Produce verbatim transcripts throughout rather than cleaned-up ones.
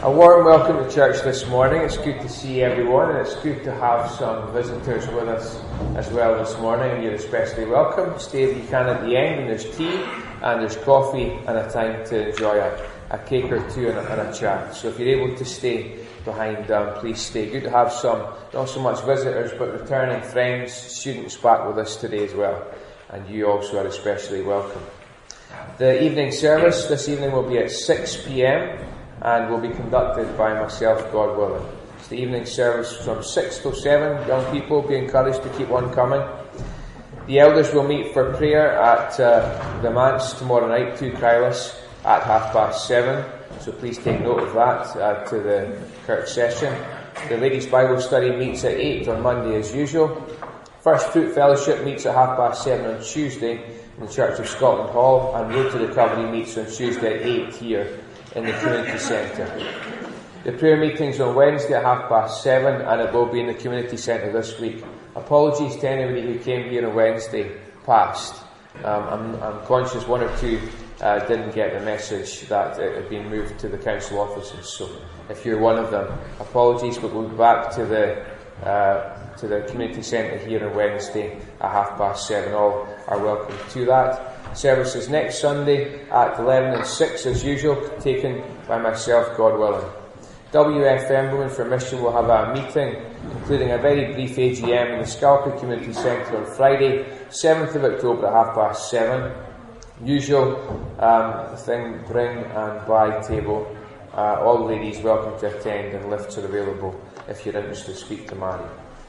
A warm welcome to church this morning. It's good to see everyone, and it's good to have some visitors with us as well this morning, and you're especially welcome. Stay if you can at the end, and there's tea, and there's coffee, and a time to enjoy a, a cake or two and a, and a chat. So if you're able to stay behind, um, please stay. Good to have some, not so much visitors, but returning friends, students back with us today as well, and you also are especially welcome. The evening service this evening will be at six p.m. and will be conducted by myself, God willing. It's the evening service from six till seven. Young people, be encouraged to keep on coming. The elders will meet for prayer at uh, the manse tomorrow night, two Krylas, at half past seven. So please take note of that uh, to the Kirk session. The ladies' Bible study meets at eight on Monday as usual. First Fruit Fellowship meets at half past seven on Tuesday in the Church of Scotland Hall, and Road to Recovery meets on Tuesday at eight here in the community centre. The prayer meeting's on Wednesday at half past seven, and it will be in the community centre this week. Apologies to anybody who came here on Wednesday past. Um, I'm, I'm conscious one or two uh, didn't get the message that it had been moved to the council offices. So if you're one of them, apologies, but we'll be back to the uh, to the community centre here on Wednesday at half past seven. All are welcome to that. Services next Sunday at eleven and six as usual, taken by myself, God willing. W F M Women for Mission will have a meeting, including a very brief A G M in the Scalpy Community Centre on Friday, seventh of October at half past seven. Usual um, thing, bring and buy table. Uh, all ladies welcome to attend, and lifts are available if you're interested to speak to Mary.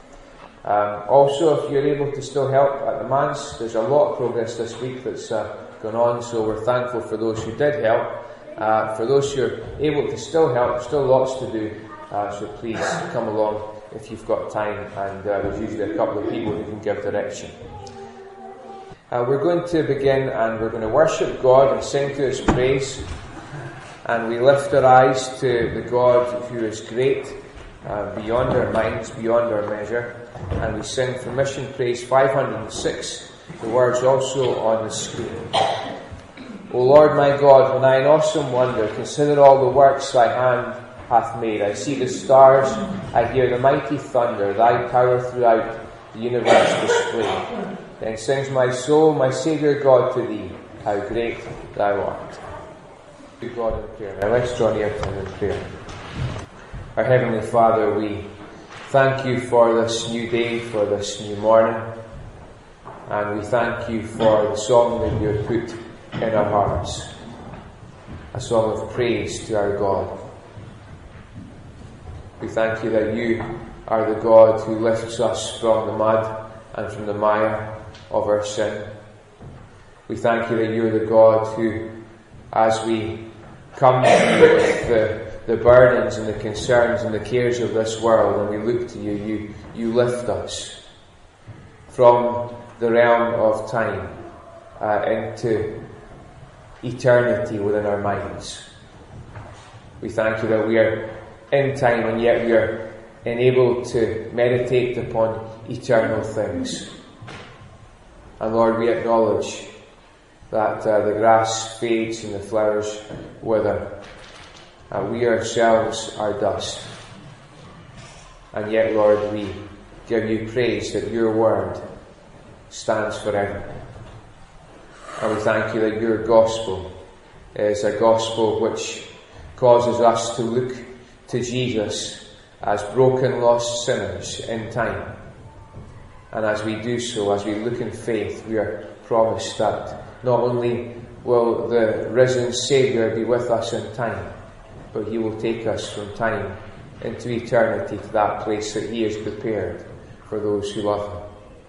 Um, also, if you're able to still help at the manse, there's a lot of progress this week that's uh, gone on, so we're thankful for those who did help. Uh, for those who are able to still help, still lots to do, uh, so please come along if you've got time, and uh, there's usually a couple of people who can give direction. Uh, we're going to begin, and we're going to worship God and sing to His praise, and we lift our eyes to the God who is great, uh, beyond our minds, beyond our measure. And we sing from Mission Praise five hundred six, the words also on the screen. O Lord my God, when I in awesome wonder consider all the works thy hand hath made, I see the stars, I hear the mighty thunder, thy power throughout the universe displayed. Then sings my soul, my Saviour God, to thee, how great thou art. To God in prayer. Now let's draw near to Him in prayer. Our Heavenly Father, we thank you for this new day, for this new morning, and we thank you for the song that you have put in our hearts, a song of praise to our God. We thank you that you are the God who lifts us from the mud and from the mire of our sin. We thank you that you're the God who, as we come to you with the the burdens and the concerns and the cares of this world, and we look to you, you, you lift us from the realm of time uh, into eternity within our minds. We thank you that we are in time, and yet we are enabled to meditate upon eternal things. And Lord, we acknowledge that uh, the grass fades and the flowers wither. Uh, we ourselves are dust. And yet, Lord, we give you praise that your word stands forever. And we thank you that your gospel is a gospel which causes us to look to Jesus as broken, lost sinners in time. And as we do so, as we look in faith, we are promised that not only will the risen Saviour be with us in time, but He will take us from time into eternity to that place that He has prepared for those who love Him.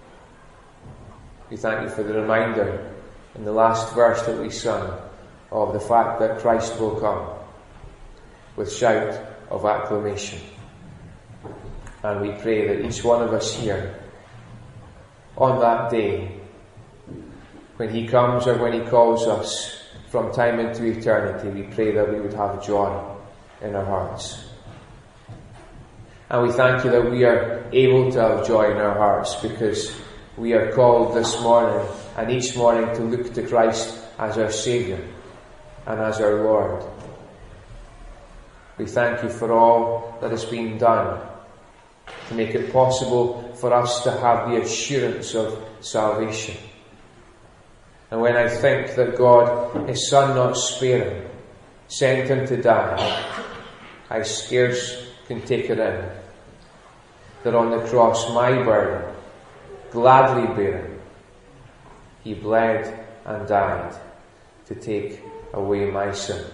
We thank you for the reminder in the last verse that we sung of the fact that Christ will come with shout of acclamation. And we pray that each one of us here, on that day, when He comes or when He calls us from time into eternity, we pray that we would have joy in our hearts. And we thank you that we are able to have joy in our hearts because we are called this morning and each morning to look to Christ as our Saviour and as our Lord. We thank you for all that has been done to make it possible for us to have the assurance of salvation. And when I think that God, his Son not sparing, sent him to die, I scarce can take it in. That on the cross my burden, gladly bearing, he bled and died to take away my sin.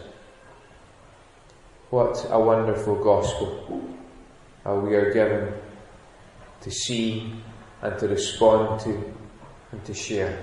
What a wonderful gospel uh, we are given to see and to respond to and to share.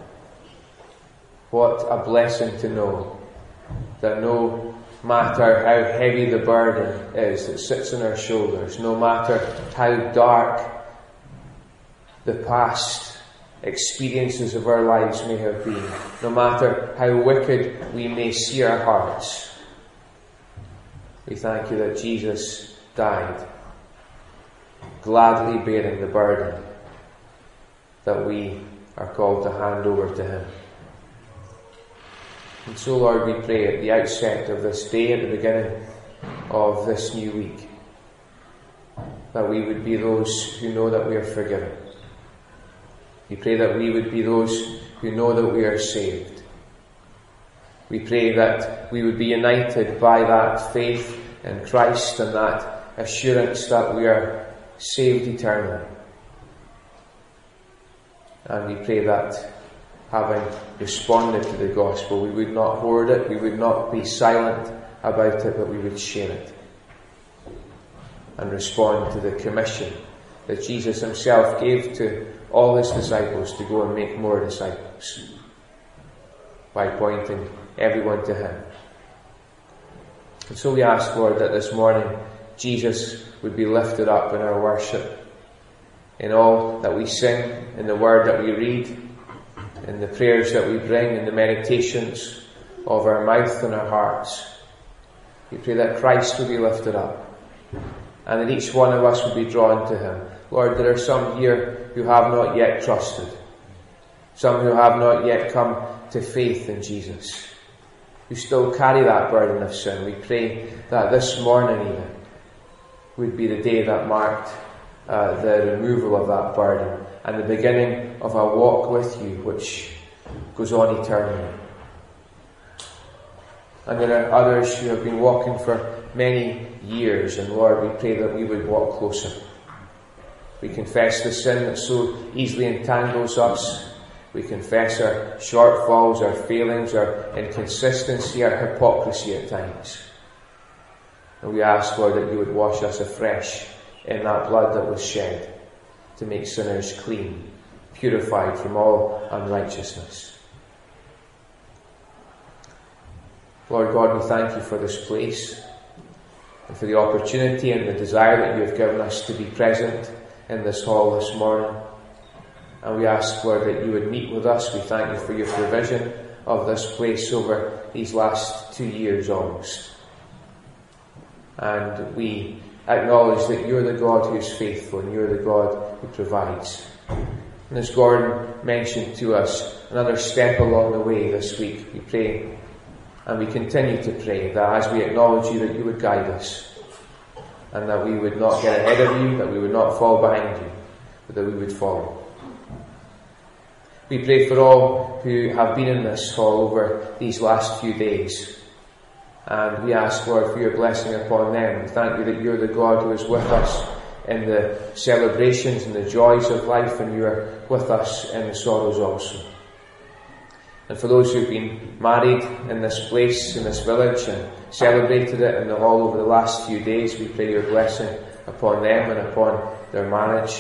What a blessing to know that no matter how heavy the burden is that sits on our shoulders, no matter how dark the past experiences of our lives may have been, no matter how wicked we may see our hearts, we thank you that Jesus died, gladly bearing the burden that we are called to hand over to him. And so, Lord, we pray at the outset of this day, at the beginning of this new week, that we would be those who know that we are forgiven. We pray that we would be those who know that we are saved. We pray that we would be united by that faith in Christ and that assurance that we are saved eternally. And we pray that, having responded to the gospel, we would not hoard it, we would not be silent about it, but we would share it and respond to the commission that Jesus himself gave to all his disciples to go and make more disciples by pointing everyone to him. And so we ask, Lord, that this morning Jesus would be lifted up in our worship, in all that we sing, in the word that we read, in the prayers that we bring, in the meditations of our mouth and our hearts. We pray that Christ will be lifted up and that each one of us will be drawn to him. Lord, there are some here who have not yet trusted, some who have not yet come to faith in Jesus, who still carry that burden of sin. We pray that this morning even would be the day that marked uh, the removal of that burden and the beginning of a walk with you which goes on eternally. And there are others who have been walking for many years, and Lord, we pray that we would walk closer. We confess the sin that so easily entangles us. We confess our shortfalls, our failings, our inconsistency, our hypocrisy at times. And we ask, Lord, that you would wash us afresh in that blood that was shed to make sinners clean, purified from all unrighteousness. Lord God, we thank you for this place and for the opportunity and the desire that you have given us to be present in this hall this morning. And we ask, Lord, that you would meet with us. We thank you for your provision of this place over these last two years almost. And we acknowledge that you're the God who is faithful and you're the God who provides. And as Gordon mentioned to us, another step along the way this week, we pray and we continue to pray that as we acknowledge you, that you would guide us and that we would not get ahead of you, that we would not fall behind you, but that we would follow. We pray for all who have been in this hall over these last few days. And we ask, Lord, for your blessing upon them. We thank you that you're the God who is with us in the celebrations and the joys of life, and you are with us in the sorrows also. And for those who've been married in this place, in this village, and celebrated it in the hall over the last few days, we pray your blessing upon them and upon their marriage.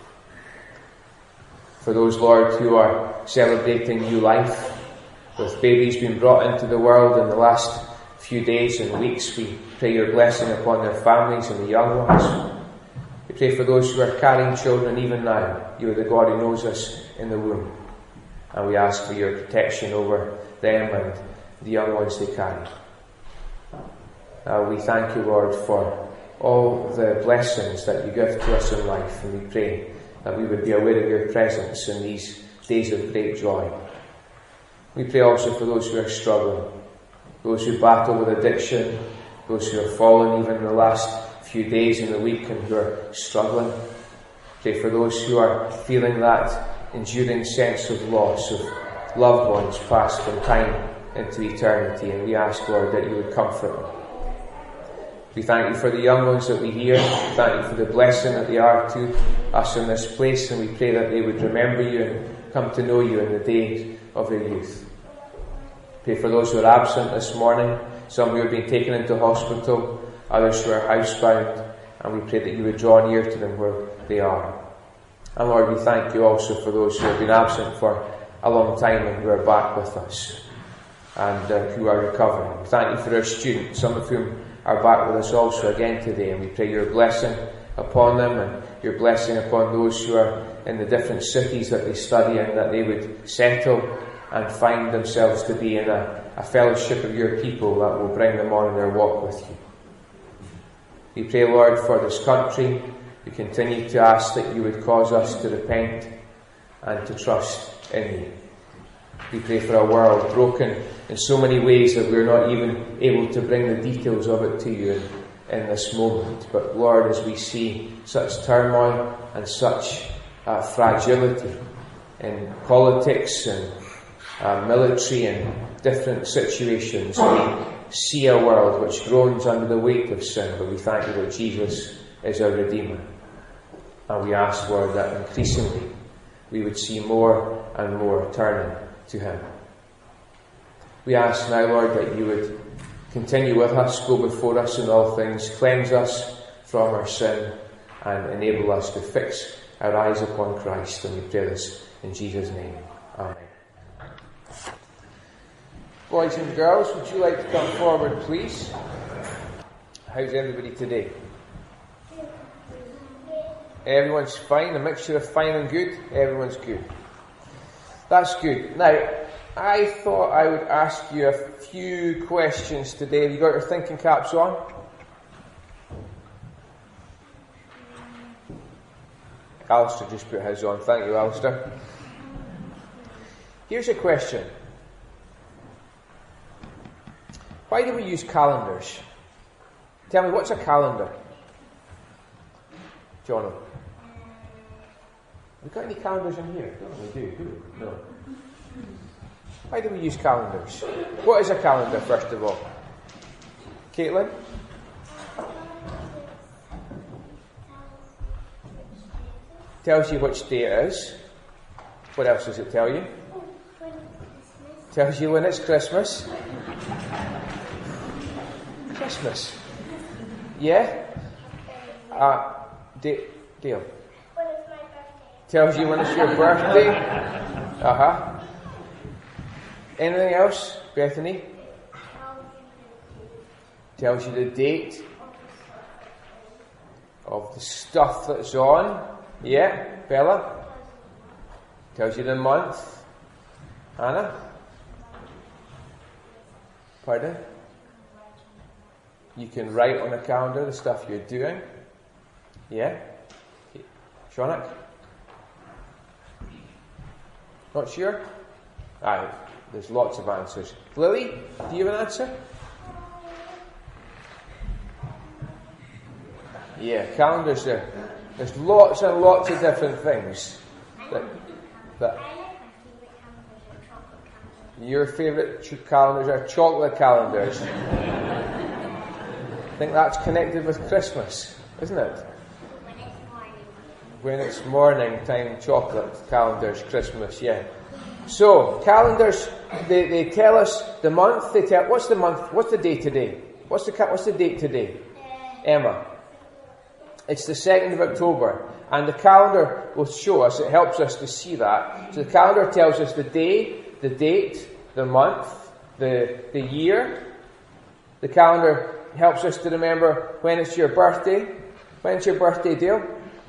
For those, Lord, who are celebrating new life, with babies being brought into the world in the last few days and weeks, we pray your blessing upon their families and the young ones. We pray for those who are carrying children even now. You are the God who knows us in the womb. And we ask for your protection over them and the young ones they carry. Uh, we thank you, Lord, for all the blessings that you give to us in life, and we pray that we would be aware of your presence in these days of great joy. We pray also for those who are struggling, those who battle with addiction, those who have fallen even in the last few days in the week and who are struggling. Pray for those who are feeling that enduring sense of loss of loved ones passed from time into eternity, and we ask, Lord, that you would comfort them. We thank you for the young ones that we hear. We thank you for the blessing that they are to us in this place, and we pray that they would remember you and come to know you in the days of their youth. Pray for those who are absent this morning, some who have been taken into hospital, others who are housebound, and we pray that you would draw near to them where they are. And Lord, we thank you also for those who have been absent for a long time and who are back with us and uh, who are recovering. We thank you for our students, some of whom are back with us also again today, and we pray your blessing upon them and your blessing upon those who are in the different cities that they study in, that they would settle and find themselves to be in a, a fellowship of your people that will bring them on in their walk with you. We pray, Lord, for this country. We continue to ask that you would cause us to repent and to trust in you. We pray for a world broken in so many ways that we're not even able to bring the details of it to you in, in this moment. But Lord, as we see such turmoil and such uh, fragility in politics and uh, military and different situations, we see a world which groans under the weight of sin, but we thank you that Jesus is our Redeemer. And we ask, Lord, that increasingly we would see more and more turning to him. We ask now, Lord, that you would continue with us, go before us in all things, cleanse us from our sin, and enable us to fix our eyes upon Christ. And we pray this in Jesus' name. Amen. Boys and girls, would you like to come forward, please? How's everybody today? Everyone's fine, a mixture of fine and good. Everyone's good. That's good. Now, I thought I would ask you a few questions today. Have you got your thinking caps on? Alistair just put his on. Thank you, Alistair. Here's a question. Why do we use calendars? Tell me, what's a calendar? Jono. Have we got any calendars in here? No, we do, do we? No. Why do we use calendars? What is a calendar, first of all? Caitlin? Tells you which day it is. What else does it tell you? Tells you when it's Christmas. Christmas. Yeah? Uh, D- Dale. When it's my birthday. Tells you when it's your birthday. Uh-huh. Anything else, Bethany? Tells you the date of the stuff that's on. Yeah, Bella? Tells you the month. Anna? Pardon? You can write on a calendar the stuff you're doing. Yeah? Shonik? Not sure? Aye, there's lots of answers. Lily, do you have an answer? Yeah, calendars there. There's lots and lots of different things. That, that your favourite ch- calendars are chocolate calendars. I think that's connected with Christmas, isn't it? When it's morning time, chocolate calendars, Christmas, yeah. So, calendars, they, they tell us the month, they tell, what's the month, what's the day today? What's the, what's the date today? Emma. It's the second of October, and the calendar will show us, it helps us to see that. So the calendar tells us the day, the date, the month, the, the year. The calendar helps us to remember when it's your birthday. When's your birthday, Dale?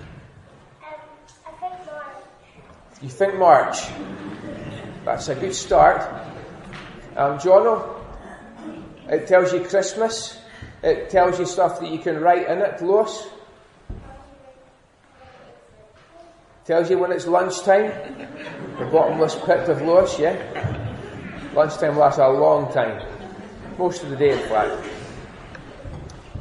You think March? That's a good start. Um, Jono, it tells you Christmas. It tells you stuff that you can write in it. Lois? Tells you when it's lunchtime. The bottomless pit of Lois, yeah? Lunchtime lasts a long time. Most of the day, in fact.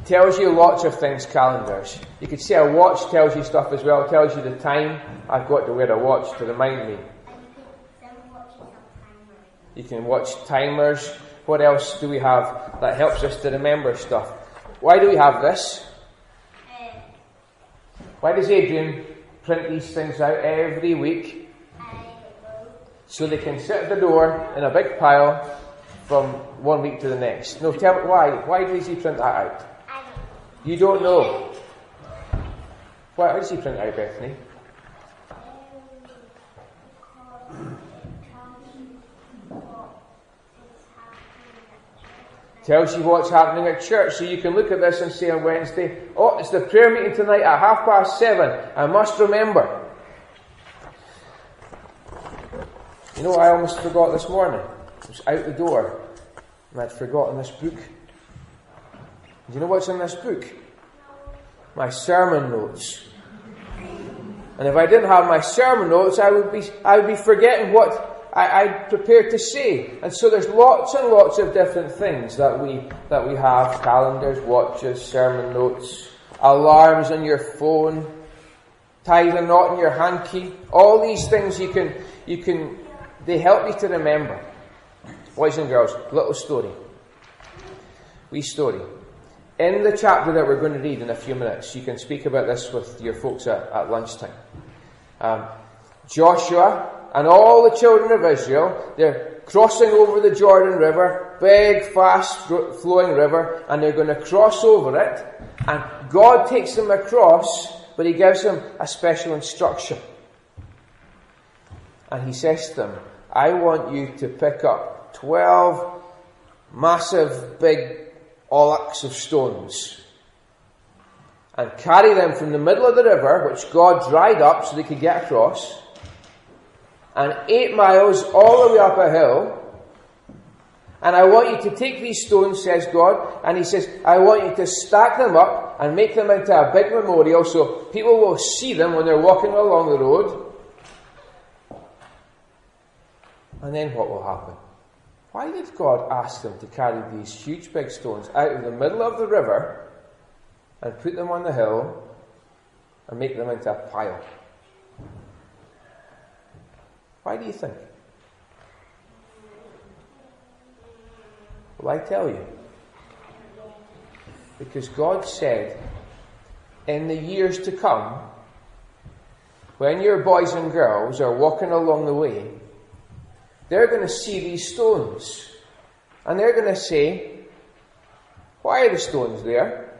tells you lots of things, calendars. You could say a watch tells you stuff as well, tells you the time. I've got to wear a watch to remind me. You can watch timers. What else do we have that helps us to remember stuff? Why do we have this? Why does Adrian print these things out every week? So they can sit at the door in a big pile from one week to the next. No, tell me why. Why does he print that out? You don't know. Why does he print out, Bethany? Tells you what's happening at church, so you can look at this and say on Wednesday, oh, it's the prayer meeting tonight at half past seven. I must remember. You know, I almost forgot this morning. I was out the door and I'd forgotten this book. Do you know what's in this book? My sermon notes. And if I didn't have my sermon notes, I would be I would be forgetting what I, I prepared to say. And so there's lots and lots of different things that we that we have: calendars, watches, sermon notes, alarms on your phone, ties a knot in your hanky. All these things you can you can they help you to remember. Boys and girls, little story. Wee story. In the chapter that we're going to read in a few minutes, you can speak about this with your folks at, at lunchtime. Um, Joshua and all the children of Israel, they're crossing over the Jordan River, big, fast-flowing river, and they're going to cross over it. And God takes them across, but He gives them a special instruction. And He says to them, I want you to pick up twelve massive, big ollocks of stones and carry them from the middle of the river, which God dried up so they could get across, and eight miles all the way up a hill. And I want you to take these stones, says God, and He says, I want you to stack them up and make them into a big memorial so people will see them when they're walking along the road. And then what will happen? Why did God ask them to carry these huge big stones out of the middle of the river and put them on the hill and make them into a pile? Why do you think? Well, I tell you. Because God said, in the years to come, when your boys and girls are walking along the way, they're going to see these stones. And they're going to say, why are the stones there?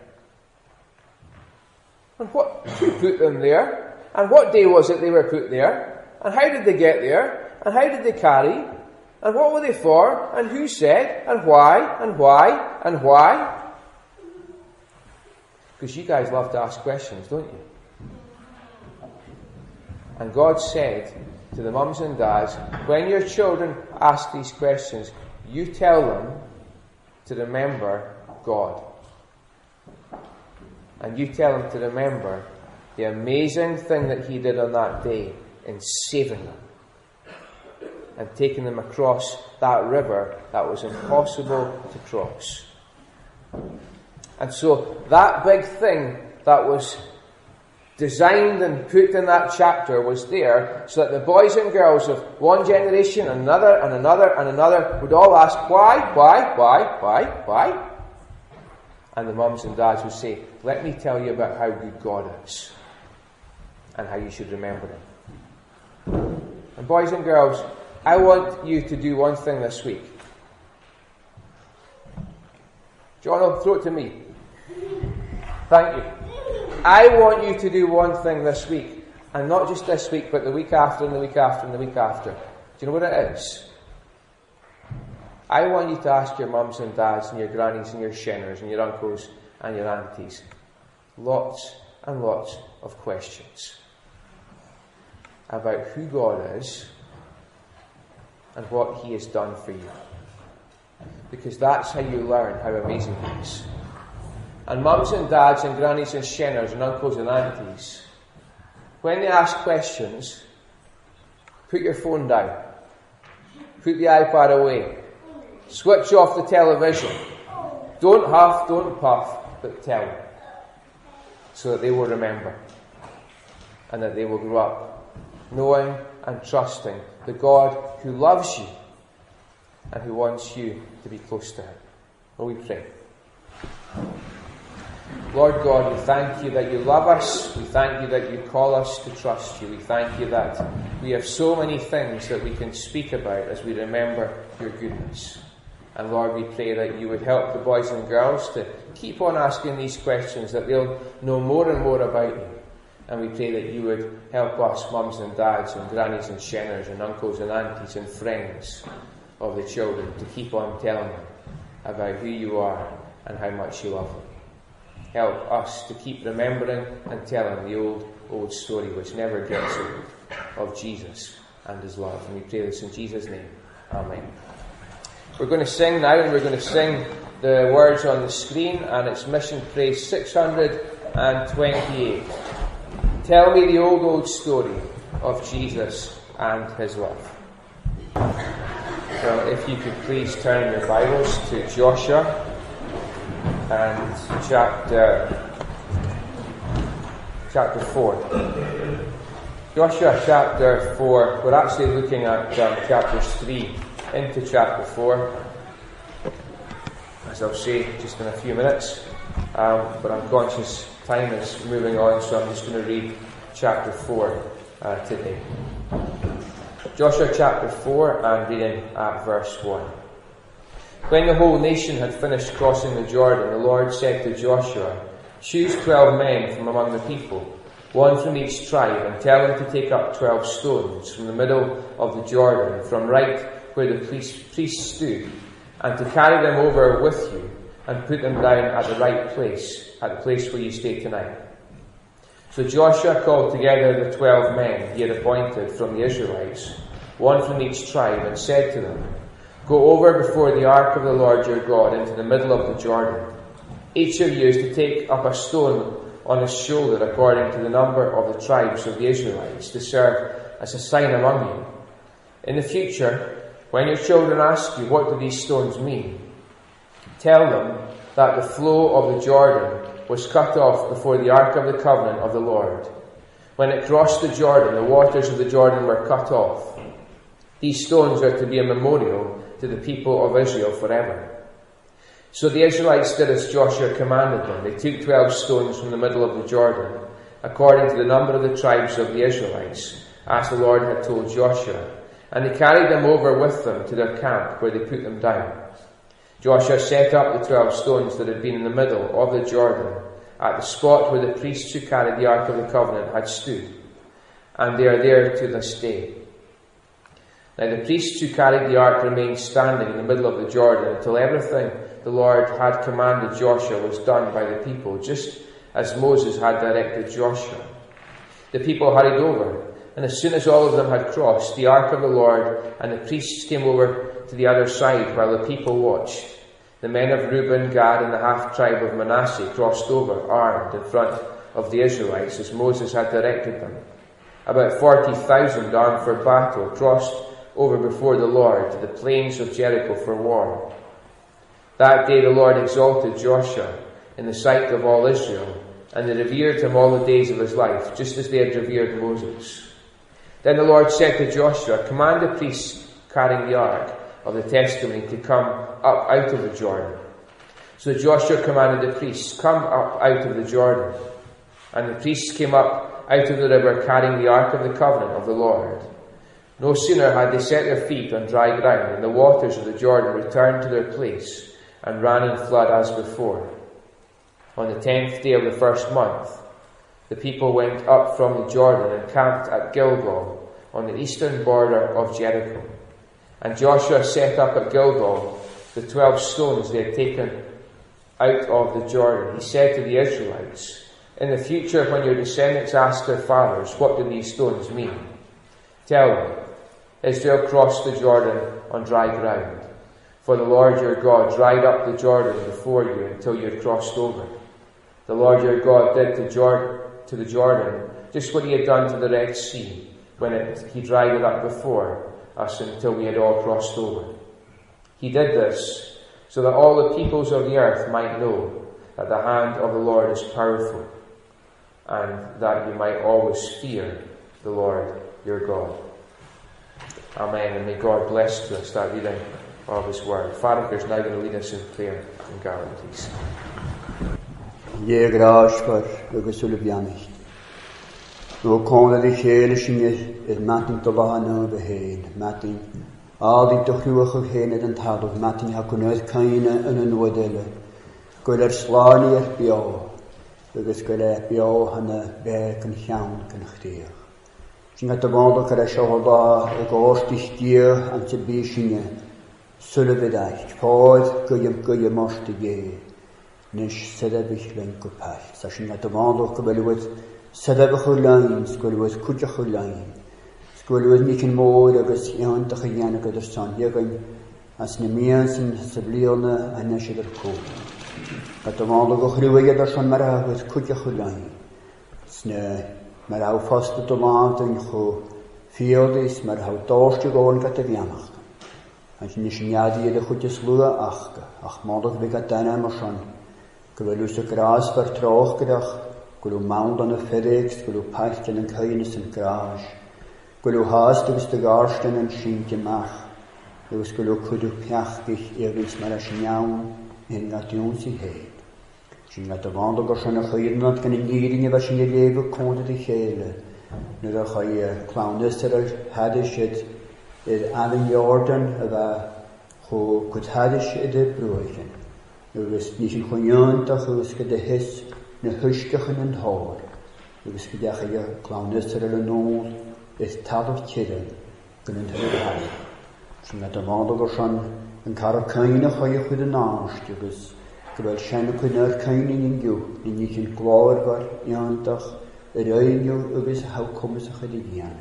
And what, who put them there? And what day was it they were put there? And how did they get there? And how did they carry? And what were they for? And who said? And why? And why? And why? Because you guys love to ask questions, don't you? And God said to the mums and dads, when your children ask these questions, you tell them to remember God. And you tell them to remember the amazing thing that He did on that day in saving them and taking them across that river that was impossible to cross. And so that big thing that was designed and put in that chapter was there so that the boys and girls of one generation, another and another and another would all ask, why, why, why, why, why? And the mums and dads would say, let me tell you about how good God is and how you should remember Him. And boys and girls, I want you to do one thing this week. John, throw it to me. Thank you. I want you to do one thing this week, and not just this week, but the week after and the week after and the week after. Do you know what it is? I want you to ask your mums and dads and your grannies and your sheners and your uncles and your aunties lots and lots of questions about who God is and what He has done for you. Because that's how you learn how amazing He is. And mums and dads and grannies and sheners and uncles and aunties, when they ask questions, put your phone down. Put the iPad away. Switch off the television. Don't huff, don't puff. but tell them, so that they will remember, and that they will grow up knowing and trusting the God who loves you and who wants you to be close to him. Will we pray? Lord God, we thank you that you love us. We thank you that you call us to trust you. We thank you that we have so many things that we can speak about as we remember your goodness. And Lord, we pray that you would help the boys and girls to keep on asking these questions, that they'll know more and more about you. And we pray that you would help us, mums and dads and grannies and shenners and uncles and aunties and friends of the children, to keep on telling them about who you are and how much you love them. Help us to keep remembering and telling the old, old story which never gets old of Jesus and his love. And we pray this in Jesus' name. Amen. We're going to sing now, and we're going to sing the words on the screen, and it's Mission Praise six hundred twenty-eight. Tell me the old, old story of Jesus and his love. Well, if you could please turn your Bibles to Joshua and chapter chapter four. Joshua chapter four. We're actually looking at um, chapters three into chapter four, as I'll say just in a few minutes. Um, but I'm conscious time is moving on, so I'm just going to read chapter four uh, today. Joshua chapter four, and reading at verse one. When the whole nation had finished crossing the Jordan, the Lord said to Joshua, "Choose twelve men from among the people, one from each tribe, and tell them to take up twelve stones from the middle of the Jordan, from right where the priest, priest stood, and to carry them over with you, and put them down at the right place, at the place where you stay tonight." So Joshua called together the twelve men he had appointed from the Israelites, one from each tribe, and said to them, "Go over before the ark of the Lord your God into the middle of the Jordan. Each of you is to take up a stone on his shoulder according to the number of the tribes of the Israelites, to serve as a sign among you. In the future, when your children ask you, 'What do these stones mean?' tell them that the flow of the Jordan was cut off before the ark of the covenant of the Lord. When it crossed the Jordan, the waters of the Jordan were cut off. These stones are to be a memorial to the people of Israel forever." So the Israelites did as Joshua commanded them. They took twelve stones from the middle of the Jordan, according to the number of the tribes of the Israelites, as the Lord had told Joshua, and they carried them over with them to their camp, where they put them down. Joshua set up the twelve stones that had been in the middle of the Jordan, at the spot where the priests who carried the Ark of the Covenant had stood, and they are there to this day. Now the priests who carried the ark remained standing in the middle of the Jordan until everything the Lord had commanded Joshua was done by the people, just as Moses had directed Joshua. The people hurried over, and as soon as all of them had crossed, the ark of the Lord and the priests came over to the other side while the people watched. The men of Reuben, Gad, and the half-tribe of Manasseh crossed over, armed, in front of the Israelites, as Moses had directed them. About forty thousand, armed for battle, crossed over before the Lord to the plains of Jericho for war. That day the Lord exalted Joshua in the sight of all Israel, and they revered him all the days of his life, just as they had revered Moses. Then the Lord said to Joshua, "Command the priests carrying the ark of the testimony to come up out of the Jordan." So Joshua commanded the priests, "Come up out of the Jordan." And the priests came up out of the river carrying the ark of the covenant of the Lord. No sooner had they set their feet on dry ground than the waters of the Jordan returned to their place and ran in flood as before. On the tenth day of the first month, the people went up from the Jordan and camped at Gilgal on the eastern border of Jericho. And Joshua set up at Gilgal the twelve stones they had taken out of the Jordan. He said to the Israelites, "In the future, when your descendants ask their fathers, 'What do these stones mean?' tell them, Israel crossed the Jordan on dry ground. For the Lord your God dried up the Jordan before you until you had crossed over. The Lord your God did to, Jordan, to the Jordan just what he had done to the Red Sea, when it, he dried it up before us until we had all crossed over. He did this so that all the peoples of the earth might know that the hand of the Lord is powerful, and that you might always fear the Lord your God. Amen. And may God bless to us that reading of His Word. Father is now going to lead us in prayer. And Gary, please. Ye grasper, agus ulbianicht. No kon de hele singe het matin to bahana beheen, matin al die toch ruige heen en had of matin ha kon uit kaine en een wodelle. Goler slani er bio. Agus goler bio hanna be kan gaan kan gteer. Singa te wando kara shoba e goostig dier an te bishinge. Sulle bedacht, voort kuyem kuyem mochte ge. Nish sedabich len kupacht. Sa singa te wando kabelwet sedabich ulain, skolwet kujach ulain. Skolwet nikin moor agus iantach jana kader san jegan as nemiansin sablione an nesheder ko. Kat te wando go gruwe der san mara wet kujach ulain. Sne maar hou vast te laten go fields maar hou toortje gewoon kat te vianach. Als je niet die de goedjes lua acht, ach maandag bij katana marsan. Kwelus de gras vertraag gedag, kwelu maand aan de fedex, kwelu pachten en kuienis en kraas. Kwelu haast dus de garsten en schientje mag. Dus kwelu kudu piachtig ergens maar als jou in nationsie heet. Sin at the wand go shana khayirnat kan ingirine va shin lebe konde de hele nu da khay clownister hadishet er Alan Jordan va kho kut hadish de broichen nu wis nicht khonyan ta khus ke de his ne huske khnen hor nu wis ke de khay clownister le no is tadov chiden kunnen de hadi sin at the wand go shan en karakayne khay khud naast dus Gweld sianw cwyna'r cain yn yngyw, yn eich yn glawr var iantach, yr ein yw ybys haw cwmys a chydig ian.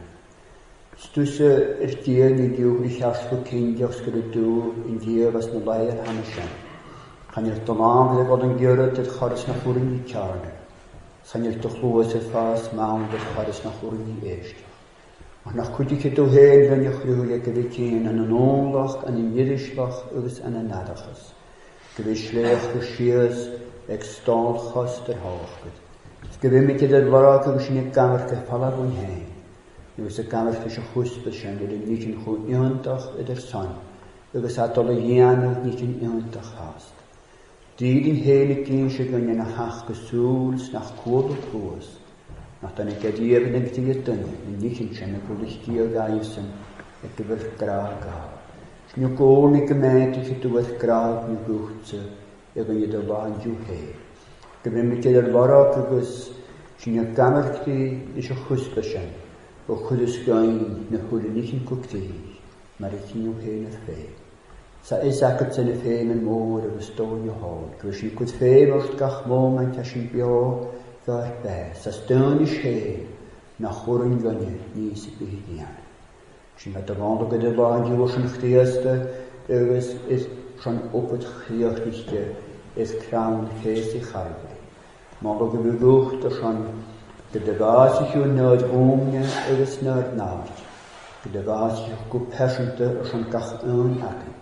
Stwys yr dian yn yngyw yn eich asfo cyndiach sgyr y dŵ yn diaf as na lair hanna sian. Chan i'r dolam fydd bod yn gyrryd yr chorys na chwryn i charner. Chan i'r dychlwys y ffas mawn yr chorys na chwryn i eistach. Ach nach cwdig ydw hen rhan i'ch rhywg ag yfyd cyn yn yn onlach, yn yn yrislach, ybys yn y nadachas. Gewischleich geschiers, ek staal gas ter haagget. Gewim ik het warak en misschien een kamer gepalad om heen. Nu is de kamer tussen goed beschend, dat niet een goed eentag in de zon. Dat is het alle jaren niet een eentag haast. Die die hele kindje gaan je naar haag gezoels, naar koorde koers. Nach dan ik het hier ben ik die ten, en niet een schenne politie geissen, ik heb er graag gehad. Nu kon ik gemeente gedoet graag nu goedse, ik ben je de laan ju heen. Ik ben met je de warak gegus, zien je kamer die is een goed beschijn. Ook goed is gaan, ne goede niet in cocktail, maar ik nu heen er vee. Sa is ik het zijn veen en moore bestoon je hout. Ik wist je goed vee wordt gach moment als je bio gaat bij. Sa steun is heen, nach horen gange, niet is beginnen. Sin met de wandel de laan die was een geeste, is is schon op het geurigste is kraan geestig harde. Maar ook de bewoog er schon de de basis je nooit omje is nooit naast. De basis je goed persente er schon kach een hakken.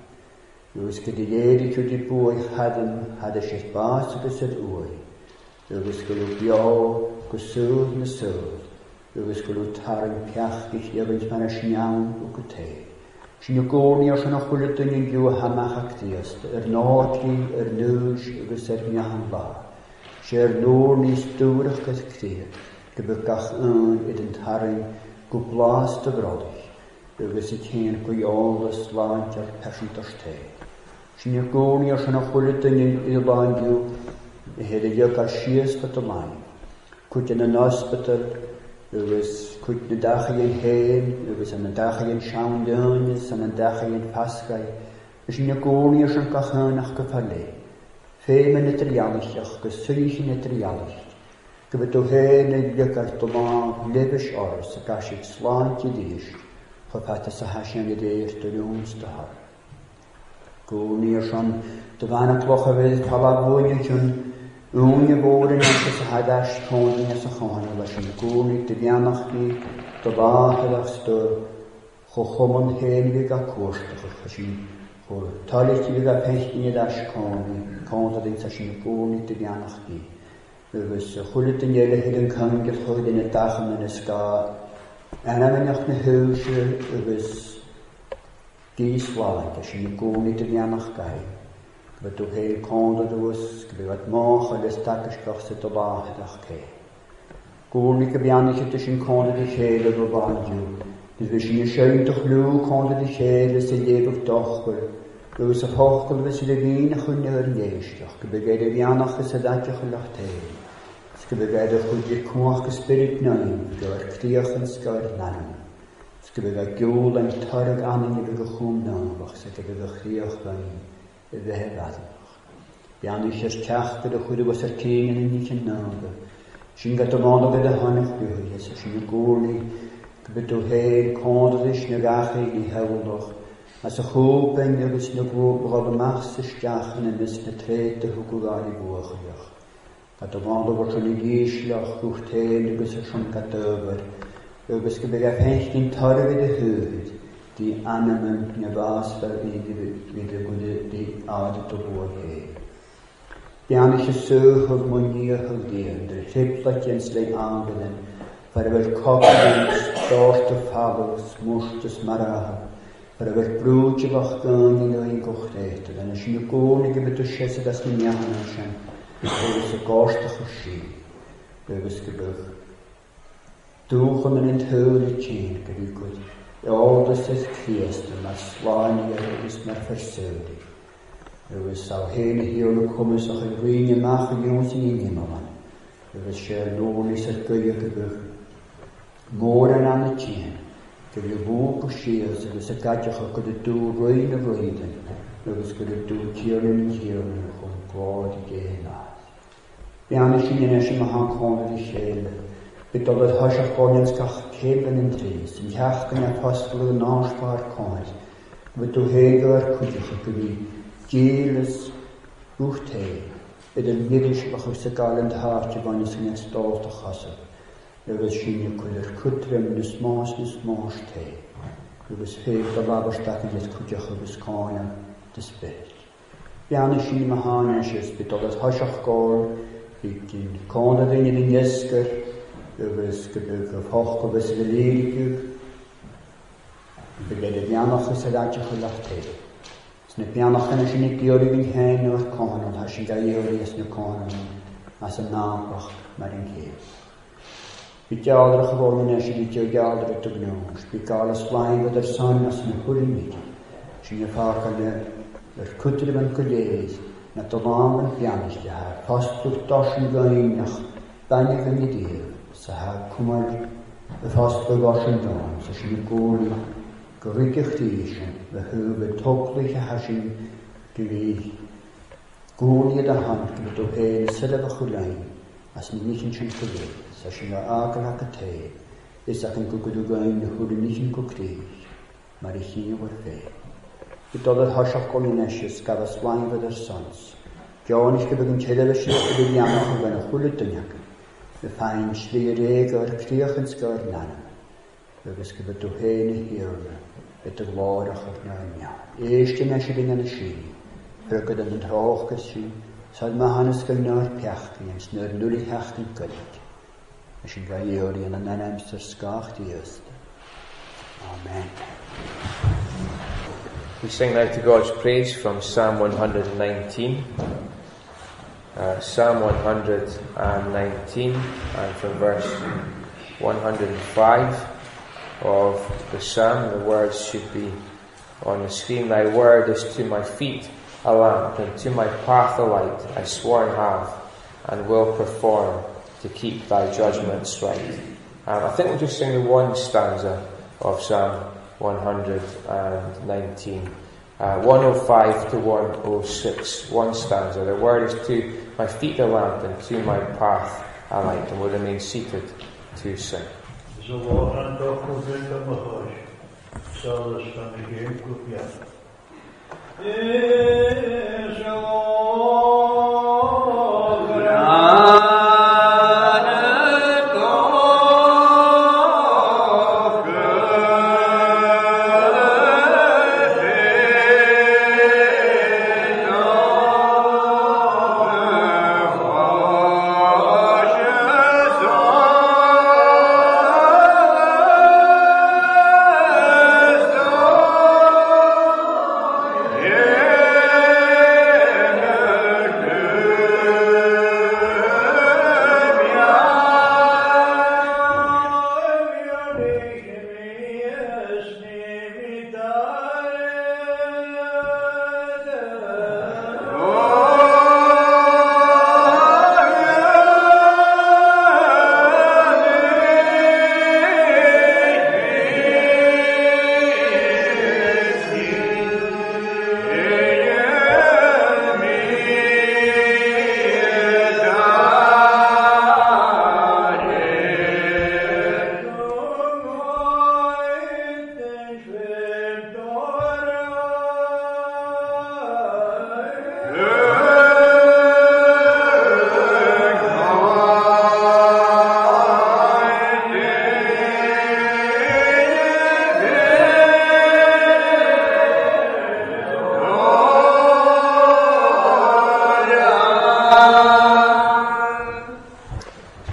Dus ke de jede je die boy hadden hadden zich basis bezet oei. Dus ke op jou gezoog ne zoog. Ywys gwlwyd tarin piachgich ywys ma'n asniawn o gwtei. Sy'n yw goni os yna chwylyd yn yw hamach ac diast, yr nodri, yr nŵs, ywys er miahan la. Sy'r nôr nis dŵrach gyda cdir, gybygach yn ydyn tarin gwblas dy frodig, ywys i cyn gwyolus lant ar persant o'r te. Sy'n yw goni os yna chwylyd yn yw lan yw, y hyd y yw gael sias byt y lain. Cwyd yn y nosbytol, Ywys cwyd na dachau yn hen, ywys yn y dachau yn siawn dynys, yn y dachau yn pasgau. Ys yn y goni ys yn gachyn ach gyffalu. Fem yn y drialach, gysych yn y drialach. Gybyd o hen yn lygar dolan lebys ors, a gasig slant i ddys, chwpatas a hasian i ddeir dyrwns dy har. Goni ys yn dyfan y cloch a fydd palafwyn yn chyn, Wnge boren is a hadash toning as a chana was in gúnig de vianachni, de láhadach sto, cho chomon henige ga koostach, chashin, Voor talig die we pechten je das koning, kon dat ik zijn koning niet te gaan die. We was goed in jullie heden kan gehoord in het dag en het ska. En dan nog een huisje, we was die zwaar, dat je koning niet te gaan gaan. We toch heel kon dat was, we wat morgen de stakkers kost te wagen dag ke. Koning ik ben niet tussen kon de hele we waren je. Dus we zien schön toch lu kon de hele se leven toch. We was een hoogkel we zullen wien kunnen er jeestig. We begeden we aan nog eens dat je gelacht heeft. Ska begede goed je kwach spirit nein, door kriegen skar nan. Ska begede gul en targ aan in je gekom dan, wacht ze te begrieg van de herwaden. Ja niet is tacht de goede was er kingen in niet naam. Shinga to maande de hanig je is shin goorni, beto heel kondrisch ne gache die helder. Als een hoop en er is nog wel brode machtse stachen en is de trete hukugari boogig. Dat de wanden wordt van die geeslag roept heen, dus er schon katover. Er is gebegaf hecht in tarwe de huid, die annemen ne was wie de goede die aarde te boor heen. Die anige zeuger monier geldien, de triplatjens leen aangelen, waar wel koppelings, dorste fabels, moestes maraha, waar wel broodje wacht gaan in de inkocht eten, en als je de koning met de schesse dat niet jagen zijn, is er een korstige schie, er is gebug. Doegen in het huwelijkje, gelukkig, de ouders is christen, maar zwaaniger is maar verzeudig. Er is zou heen hier komen, zo een ruïne maken jongens in Ingeman. Er is scheel nodig, er kun je gebug. Moren aan het tien. Ik heb je boek geschild, er is een katje gekund toe ruïne vreden. Er is gekund toe kieren en kieren, gewoon kwaad gehen laat. Ja, misschien in als je me gaan komen die schelen. Ik dat het huisje gewoon eens kan geven in trees. En jachten en apostelen naspaar komt. We toe heger kudje gekund. Jeles roept hij. Het een middisch wat ze kalend hartje van is in het stoel te gassen. Er was geen kuller kutrem de smaas de smaas hij. Er was veel de waberstak in het kudje gebeskonen te spelen. Ja, niet geen mechanisch is, bedoel het huisje gewoon. Ik in konden dingen in jesker. Er was gebeukt of hooggewezen de lelijke. Ik ben het ja nog eens dat je gelacht heeft. Ne piano kan je niet jorden heen of komen, als je daar jorden is nu komen, als een naamwacht maar een keer. Weet je oudere geworden als je niet je oudere te genomen, spreek alles flying with the sun als een goede niet. Als je je vaak kan er kutteren en collega's, net de namen pianiste haar, vast door taschen gaan nog, bijna van die deel. Ze haar kommer vast bewassen dan, zoals je niet goorlijk. Gelukkig is, we hebben topelijke haschen die goeie de hand met op een zelfde gelijn, als niet in zijn geluk, zoals je naar akelhakke thee, is dat een koekedoegein de goede niet in koekteeg, maar ik hier wordt veel. Ik dat het haschach kolinesjes gaf als wijn voor de sons. John is gebeuren televisie op de jammer van een goede tenjak. De fijn schwereger kriechens garnanen. We wisken door heen heerlen. Het de waardig opnemen. Eerst in als je dingen schien. Vroeger dan het hoog gezien. Zal me hannes genaar pjachten en snur nullig hechten kullet. Als je ga jullie en dan amster skacht die eerste. Amen. We sing now to God's praise from Psalm one nineteen. Uh, Psalm one nineteen and from verse one hundred five of the Psalm. The words should be on the screen. Thy word is to my feet a lamp and to my path a light. I swore and have and will perform to keep thy judgments right. Um, I think we'll just sing the one stanza of Psalm one nineteen. Uh, one oh five to one oh six, one stanza. The word is to my feet a lamp and to my path a light. And we'll remain seated to sing. Zo waren toch hoeveel dat mag was. Zelfs van de geen kopje. Is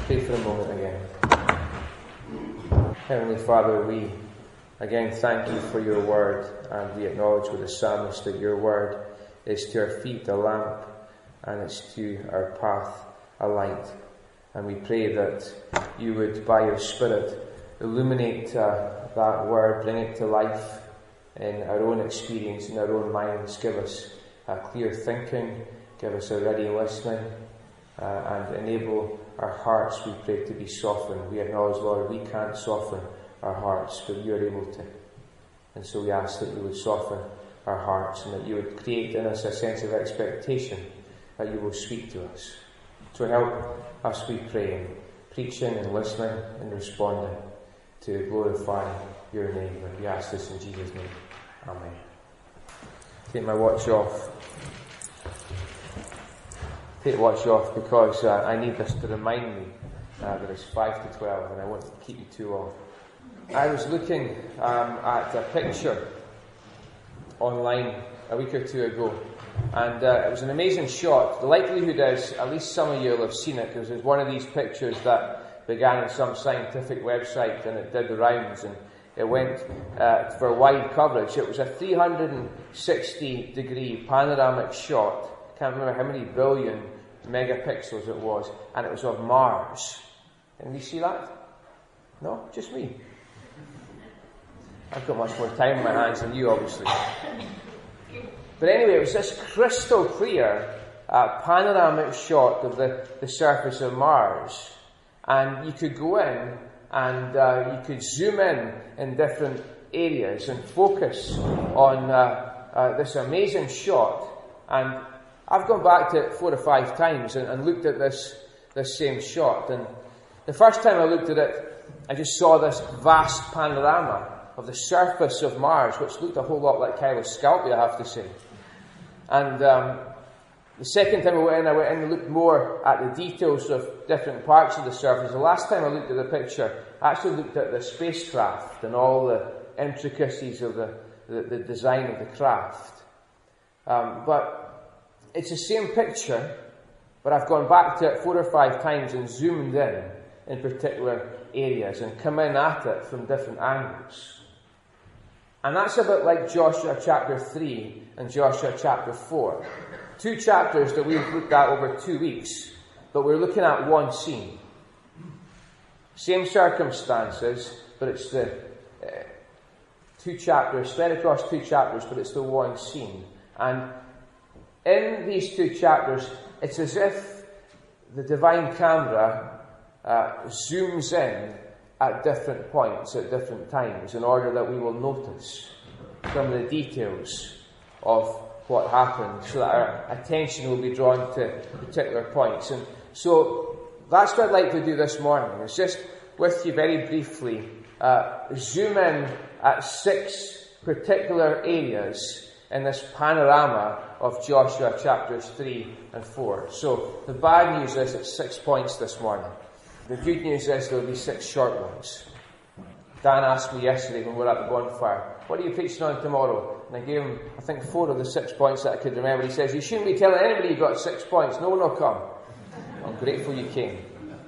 Pray for a moment again. Heavenly Father, we again thank you for your word, and we acknowledge with the psalmist that your word is to our feet a lamp, and it's to our path a light. And we pray that you would, by your Spirit, illuminate uh, that word, bring it to life in our own experience, in our own minds. Give us uh, clear thinking, give us a ready listening, uh, and enable our hearts, we pray, to be softened. We acknowledge, Lord, we can't soften our hearts, but you are able to. And so we ask that you would soften our hearts, and that you would create in us a sense of expectation that you will speak to us. So help us, we pray, in preaching and listening and responding to glorify your name. And we ask this in Jesus' name. Amen. Take my watch off. Take the watch off because uh, I need this to remind me uh, that it's five to twelve and I won't keep you too long. I was looking um, at a picture online a week or two ago, and uh, it was an amazing shot. The likelihood is, at least some of you will have seen it, because it was one of these pictures that began on some scientific website and it did the rounds and it went uh, for wide coverage. It was a three hundred sixty degree panoramic shot. I can't remember how many billion megapixels it was, and it was of Mars. Can you see that? No? Just me? I've got much more time in my hands than you, obviously. But anyway, it was this crystal clear uh, panoramic shot of the, the surface of Mars. And you could go in and uh, you could zoom in in different areas and focus on uh, uh, this amazing shot. And I've gone back to it four or five times and, and looked at this, this same shot. And the first time I looked at it, I just saw this vast panorama of the surface of Mars, which looked a whole lot like Kylo's scalp, I have to say. And um, the second time I went in, I went in and looked more at the details of different parts of the surface. The last time I looked at the picture, I actually looked at the spacecraft and all the intricacies of the, the, the design of the craft. Um, but it's the same picture, but I've gone back to it four or five times and zoomed in in particular areas and come in at it from different angles. And that's a bit like Joshua chapter three and Joshua chapter four. Two chapters that we've looked at over two weeks, but we're looking at one scene. Same circumstances, but it's the uh, two chapters, spread across two chapters, but it's the one scene. And in these two chapters, it's as if the divine camera uh, zooms in at different points, at different times, in order that we will notice some of the details of what happened, so that our attention will be drawn to particular points. And so that's what I'd like to do this morning. It's just with you very briefly, uh, zoom in at six particular areas in this panorama of Joshua chapters three and four. So the bad news is it's six points this morning. The good news is there will be six short ones. Dan asked me yesterday when we were at the bonfire, what are you preaching on tomorrow? And I gave him, I think, four of the six points that I could remember. He says, you shouldn't be telling anybody you got six points. No one will come. I'm grateful you came.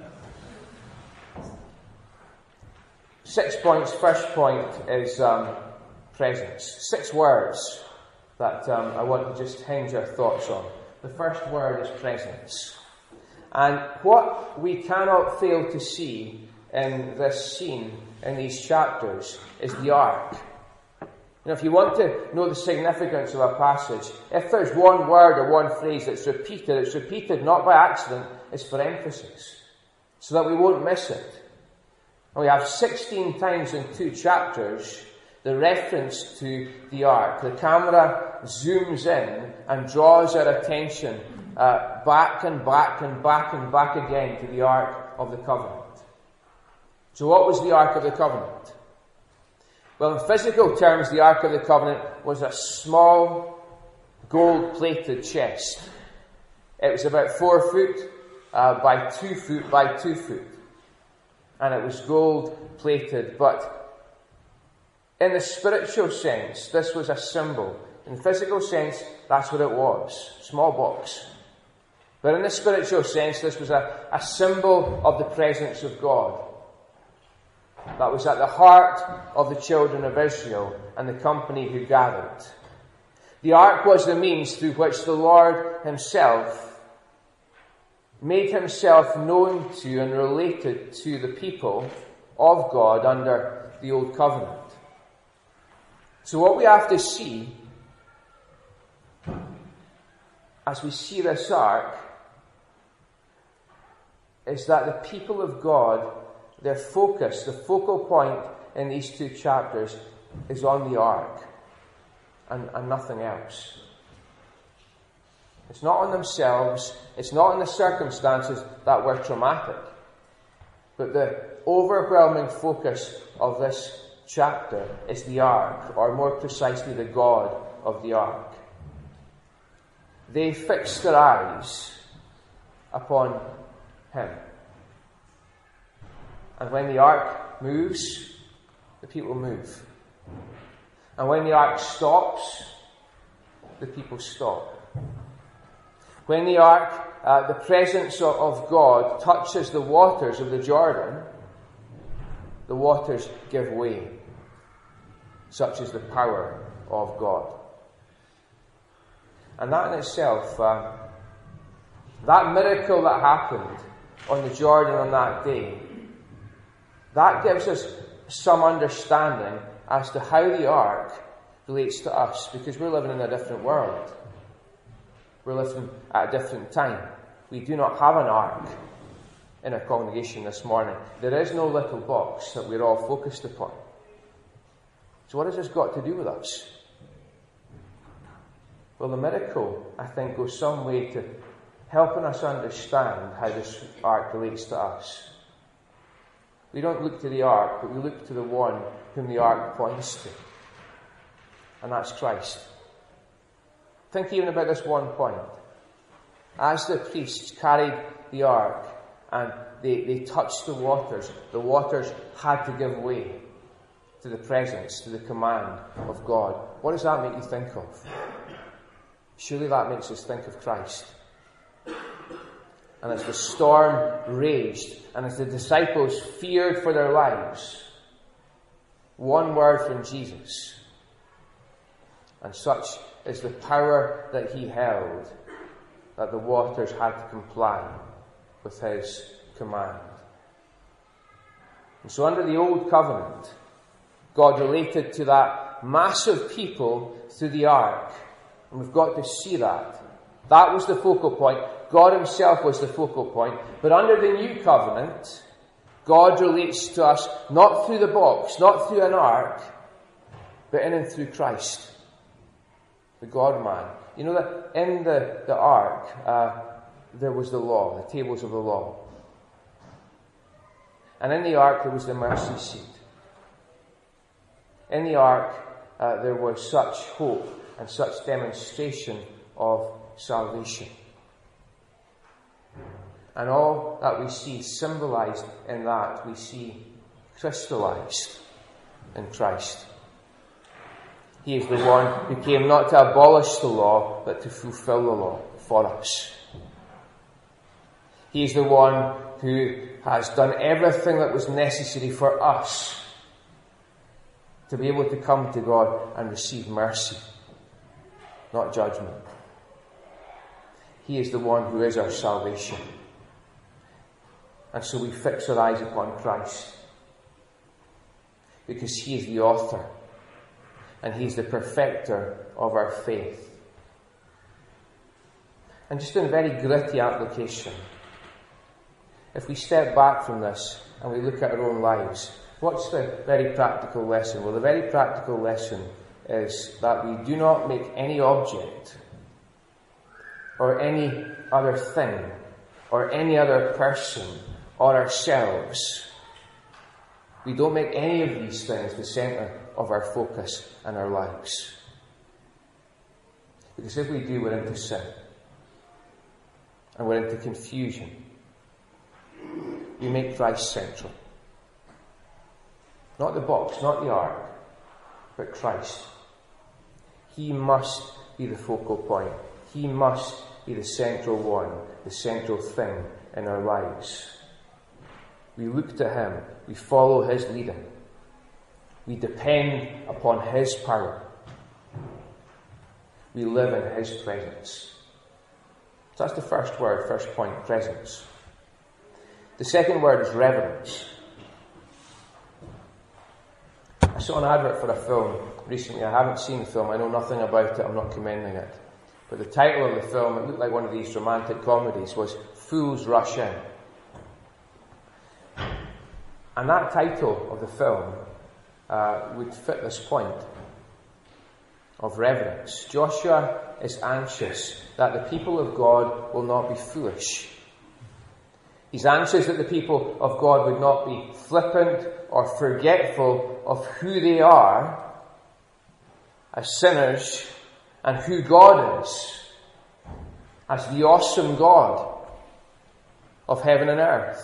Six points. First point is um, presence. Six words that um, I want to just hinge our thoughts on. The first word is presence. And what we cannot fail to see in this scene, in these chapters, is the ark. You know, if you want to know the significance of a passage, if there's one word or one phrase that's repeated, it's repeated not by accident, it's for emphasis, so that we won't miss it. And we have sixteen times in two chapters the reference to the ark. The camera zooms in and draws our attention uh, back and back and back and back again to the Ark of the Covenant. So what was the Ark of the Covenant? Well, in physical terms, the Ark of the Covenant was a small gold-plated chest. It was about four foot uh, by two foot by two foot. And it was gold-plated, but in the spiritual sense, this was a symbol. In the physical sense, that's what it was. Small box. But in a spiritual sense, this was a, a symbol of the presence of God. That was at the heart of the children of Israel and the company who gathered. The ark was the means through which the Lord himself made himself known to and related to the people of God under the Old Covenant. So what we have to see, as we see this ark, is that the people of God, their focus, the focal point in these two chapters is on the ark and, and nothing else. It's not on themselves, it's not on the circumstances that were traumatic, but the overwhelming focus of this chapter is the ark, or more precisely the God of the ark. They fixed their eyes upon him. And when the ark moves, the people move. And when the ark stops, the people stop. When the ark, uh, the presence of, of God touches the waters of the Jordan, the waters give way. Such is the power of God. And that in itself, uh, that miracle that happened on the Jordan on that day, that gives us some understanding as to how the ark relates to us, because we're living in a different world. We're living at a different time. We do not have an ark in our congregation this morning. There is no little box that we're all focused upon. So what has this got to do with us? Well, the miracle, I think, goes some way to helping us understand how this ark relates to us. We don't look to the ark, but we look to the one whom the ark points to. And that's Christ. Think even about this one point. As the priests carried the ark and they, they touched the waters, the waters had to give way to the presence, to the command of God. What does that make you think of? Surely that makes us think of Christ. And as the storm raged, and as the disciples feared for their lives, one word from Jesus, and such is the power that he held, that the waters had to comply with his command. And so under the Old Covenant, God related to that massive people through the ark. And we've got to see that. That was the focal point. God himself was the focal point. But under the New Covenant, God relates to us not through the box, not through an ark, but in and through Christ, the God-man. You know that in the, the ark, uh, there was the law, the tables of the law. And in the ark, there was the mercy seat. In the ark, uh, there was such hope and such demonstration of salvation. And all that we see symbolized in that, we see crystallized in Christ. He is the one who came not to abolish the law, but to fulfill the law for us. He is the one who has done everything that was necessary for us to be able to come to God and receive mercy, not judgment. He is the one who is our salvation. And so we fix our eyes upon Christ, because he is the author and he's the perfecter of our faith. And just in a very gritty application, if we step back from this and we look at our own lives, what's the very practical lesson? Well, the very practical lesson is that we do not make any object or any other thing or any other person or ourselves. We don't make any of these things the centre of our focus and our lives. Because if we do, we're into sin. And we're into confusion. We make Christ central. Not the box, not the ark, but Christ. He must be the focal point. He must be the central one, the central thing in our lives. We look to him. We follow his leading. We depend upon his power. We live in his presence. So that's the first word, first point, presence. The second word is reverence. I saw an advert for a film recently. I haven't seen the film. I know nothing about it. I'm not commending it. But the title of the film, it looked like one of these romantic comedies, was Fools Rush In. And that title of the film uh, would fit this point of reverence. Joshua is anxious that the people of God will not be foolish. He's anxious that the people of God would not be flippant or forgetful of who they are as sinners and who God is as the awesome God of heaven and earth.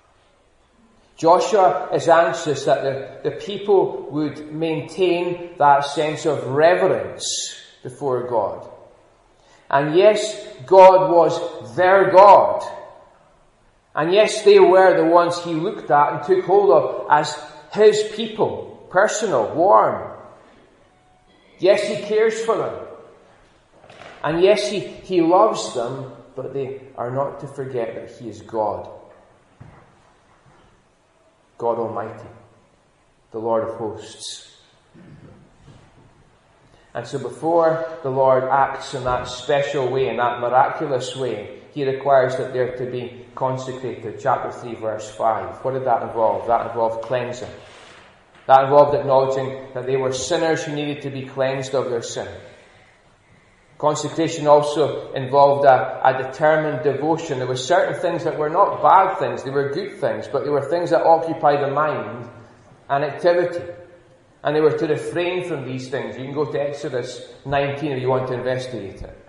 Joshua is anxious that the, the people would maintain that sense of reverence before God. And yes, God was their God. And yes, they were the ones he looked at and took hold of as his people, personal, warm. Yes, he cares for them. And yes, he, he loves them, but they are not to forget that he is God. God Almighty, the Lord of hosts. And so before the Lord acts in that special way, in that miraculous way, he requires that they're to be consecrated. Chapter three, verse five. What did that involve? That involved cleansing. That involved acknowledging that they were sinners who needed to be cleansed of their sin. Consecration also involved a, a determined devotion. There were certain things that were not bad things, they were good things, but they were things that occupy the mind and activity. And they were to refrain from these things. You can go to Exodus nineteen if you want to investigate it.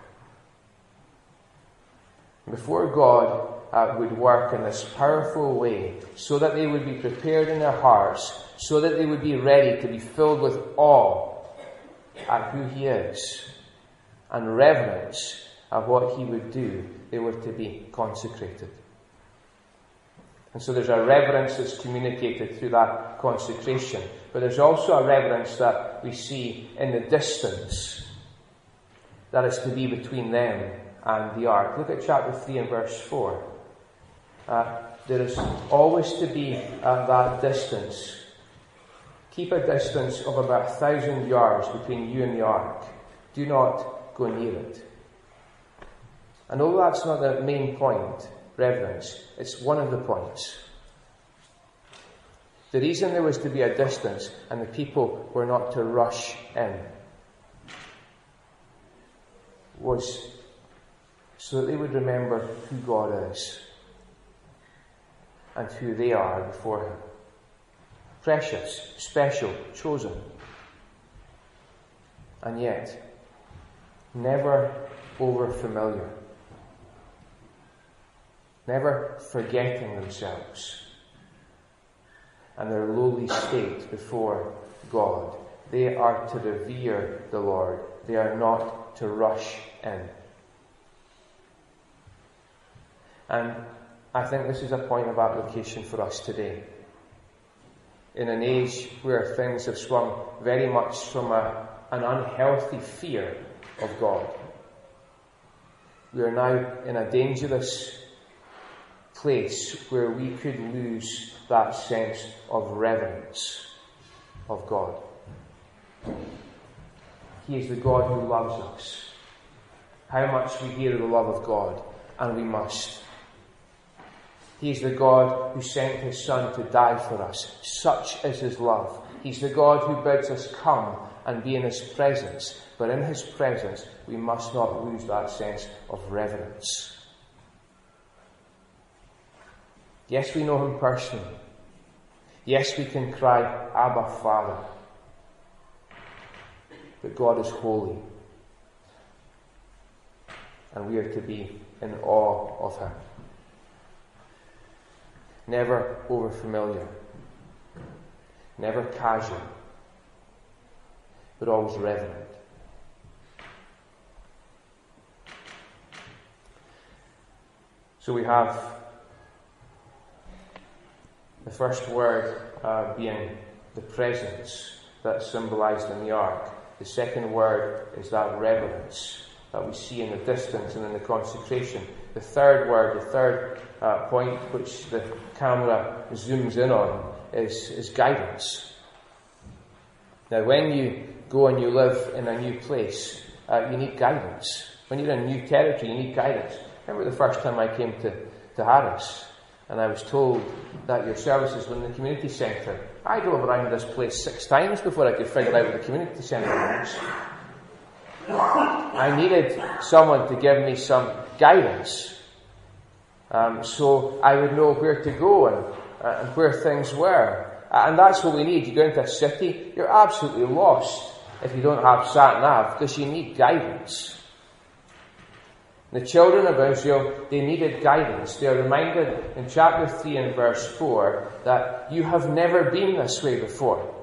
Before God uh, would work in this powerful way, so that they would be prepared in their hearts, so that they would be ready to be filled with awe at who he is, and reverence of what he would do, they were to be consecrated. And so there's a reverence that's communicated through that consecration. But there's also a reverence that we see in the distance that is to be between them and the ark. Look at chapter three and verse four. Uh, there is always to be uh, that distance. Keep a distance of about a thousand yards between you and the ark. Do not go near it. And although that's not the main point, reverence, it's one of the points. The reason there was to be a distance and the people were not to rush in was so that they would remember who God is and who they are before him. Precious, special, chosen. And yet, never over familiar. Never forgetting themselves and their lowly state before God. They are to revere the Lord. They are not to rush in. And I think this is a point of application for us today. In an age where things have swung very much from a, an unhealthy fear of God. We are now in a dangerous place where we could lose that sense of reverence of God. He is the God who loves us. How much we hear of the love of God, and we must. He is the God who sent his Son to die for us. Such is his love. He's the God who bids us come and be in his presence. But in his presence, we must not lose that sense of reverence. Yes, we know him personally. Yes, we can cry, Abba, Father. But God is holy. And we are to be in awe of him. Never over-familiar. Never casual. But always reverent. So we have the first word uh, being the presence that's symbolized in the ark. The second word is that reverence that we see in the distance and in the consecration. The third word, the third uh, point which the camera zooms in on is, is guidance. Now when you go and you live in a new place, uh, you need guidance. When you're in new territory, you need guidance. I remember the first time I came to, to Harris, and I was told that your services were in the community centre. I drove around this place six times before I could figure out what the community centre was. I needed someone to give me some guidance, um, so I would know where to go and, uh, and where things were. Uh, and that's what we need. You go into a city, you're absolutely lost if you don't have sat-nav, because you need guidance. The children of Israel, they needed guidance. They are reminded in chapter three and verse four that you have never been this way before.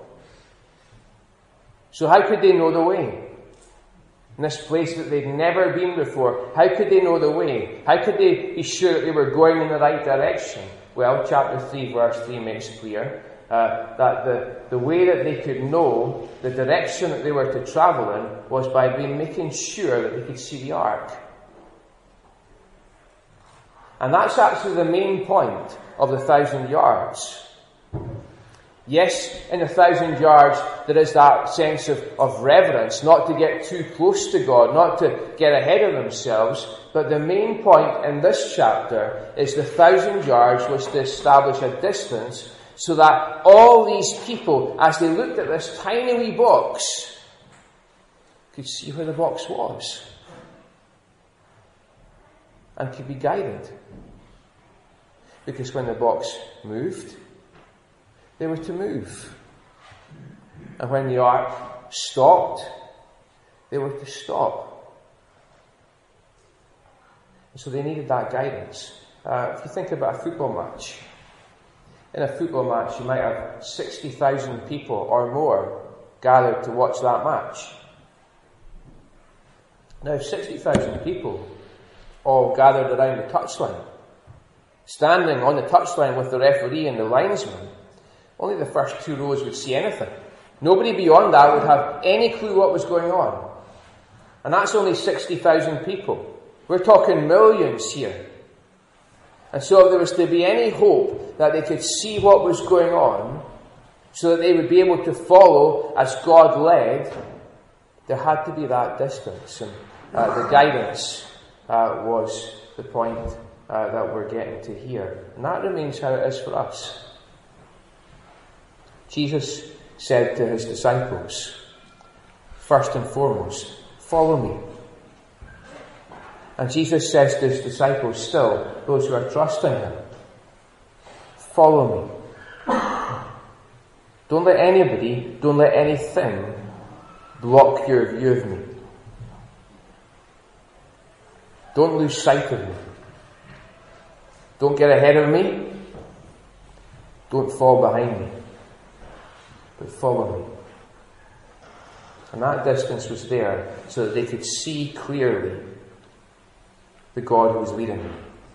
So how could they know the way? In this place that they'd never been before, how could they know the way? How could they be sure that they were going in the right direction? Well, chapter three verse three makes clear uh, that the, the way that they could know the direction that they were to travel in was by being making sure that they could see the ark. And that's actually the main point of the thousand yards. Yes, in the thousand yards, there is that sense of, of reverence, not to get too close to God, not to get ahead of themselves. But the main point in this chapter is the thousand yards was to establish a distance so that all these people, as they looked at this tiny wee box, could see where the box was and could be guided. Because when the box moved, they were to move. And when the ark stopped, they were to stop. And so they needed that guidance. Uh, if you think about a football match, in a football match you might have sixty thousand people or more gathered to watch that match. Now sixty thousand people all gathered around the touchline, standing on the touchline with the referee and the linesman. Only the first two rows would see anything. Nobody beyond that would have any clue what was going on. And that's only sixty thousand people. We're talking millions here. And so if there was to be any hope that they could see what was going on, so that they would be able to follow as God led, there had to be that distance. And uh, the guidance uh, was the point uh, that we're getting to here. And that remains how it is for us. Jesus said to his disciples, first and foremost, follow me. And Jesus says to his disciples still, those who are trusting him, follow me. Don't let anybody, don't let anything block your view of me. Don't lose sight of me. Don't get ahead of me. Don't fall behind me. But follow me. And that distance was there so that they could see clearly the God who was leading them.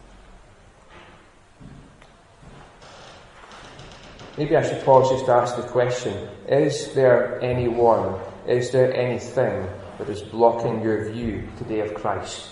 Maybe I should pause just to ask the question, is there anyone, is there anything that is blocking your view today of Christ?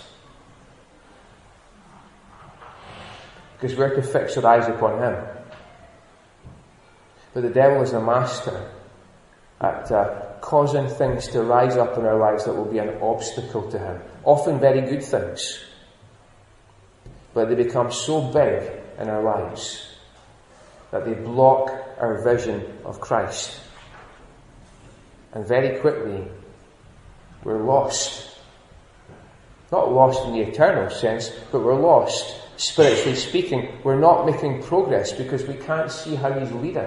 Because we're to fix our eyes upon him. But the devil is a master at uh, causing things to rise up in our lives that will be an obstacle to him. Often very good things. But they become so big in our lives that they block our vision of Christ. And very quickly, we're lost. Not lost in the eternal sense, but we're lost. Spiritually speaking, we're not making progress because we can't see how he's leading.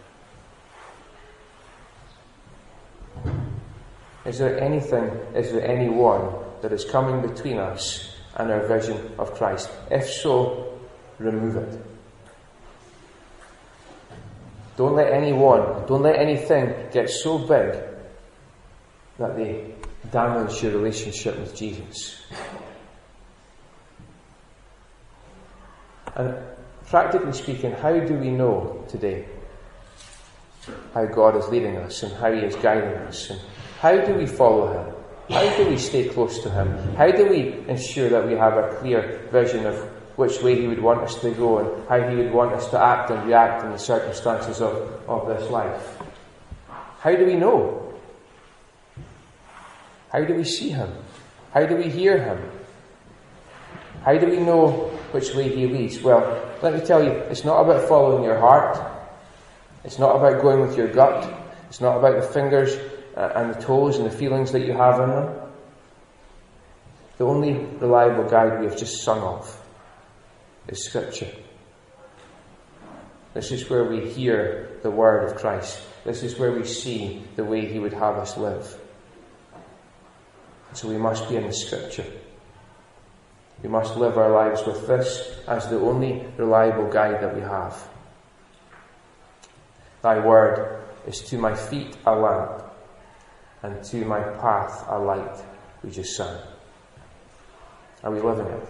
Is there anything, is there anyone that is coming between us and our vision of Christ? If so, remove it. Don't let anyone, don't let anything get so big that they damage your relationship with Jesus. And practically speaking, how do we know today how God is leading us and how He is guiding us? And how do we follow Him? How do we stay close to Him? How do we ensure that we have a clear vision of which way He would want us to go and how He would want us to act and react in the circumstances of, of this life? How do we know? How do we see Him? How do we hear Him? How do we know which way He leads? Well, let me tell you, it's not about following your heart. It's not about going with your gut. It's not about the fingers uh, and the toes and the feelings that you have in them. The only reliable guide we have just sung of is Scripture. This is where we hear the word of Christ. This is where we see the way He would have us live. So we must be in the Scripture. We must live our lives with this as the only reliable guide that we have. Thy word is to my feet a lamp, and to my path a light, we just sang. Are we living it?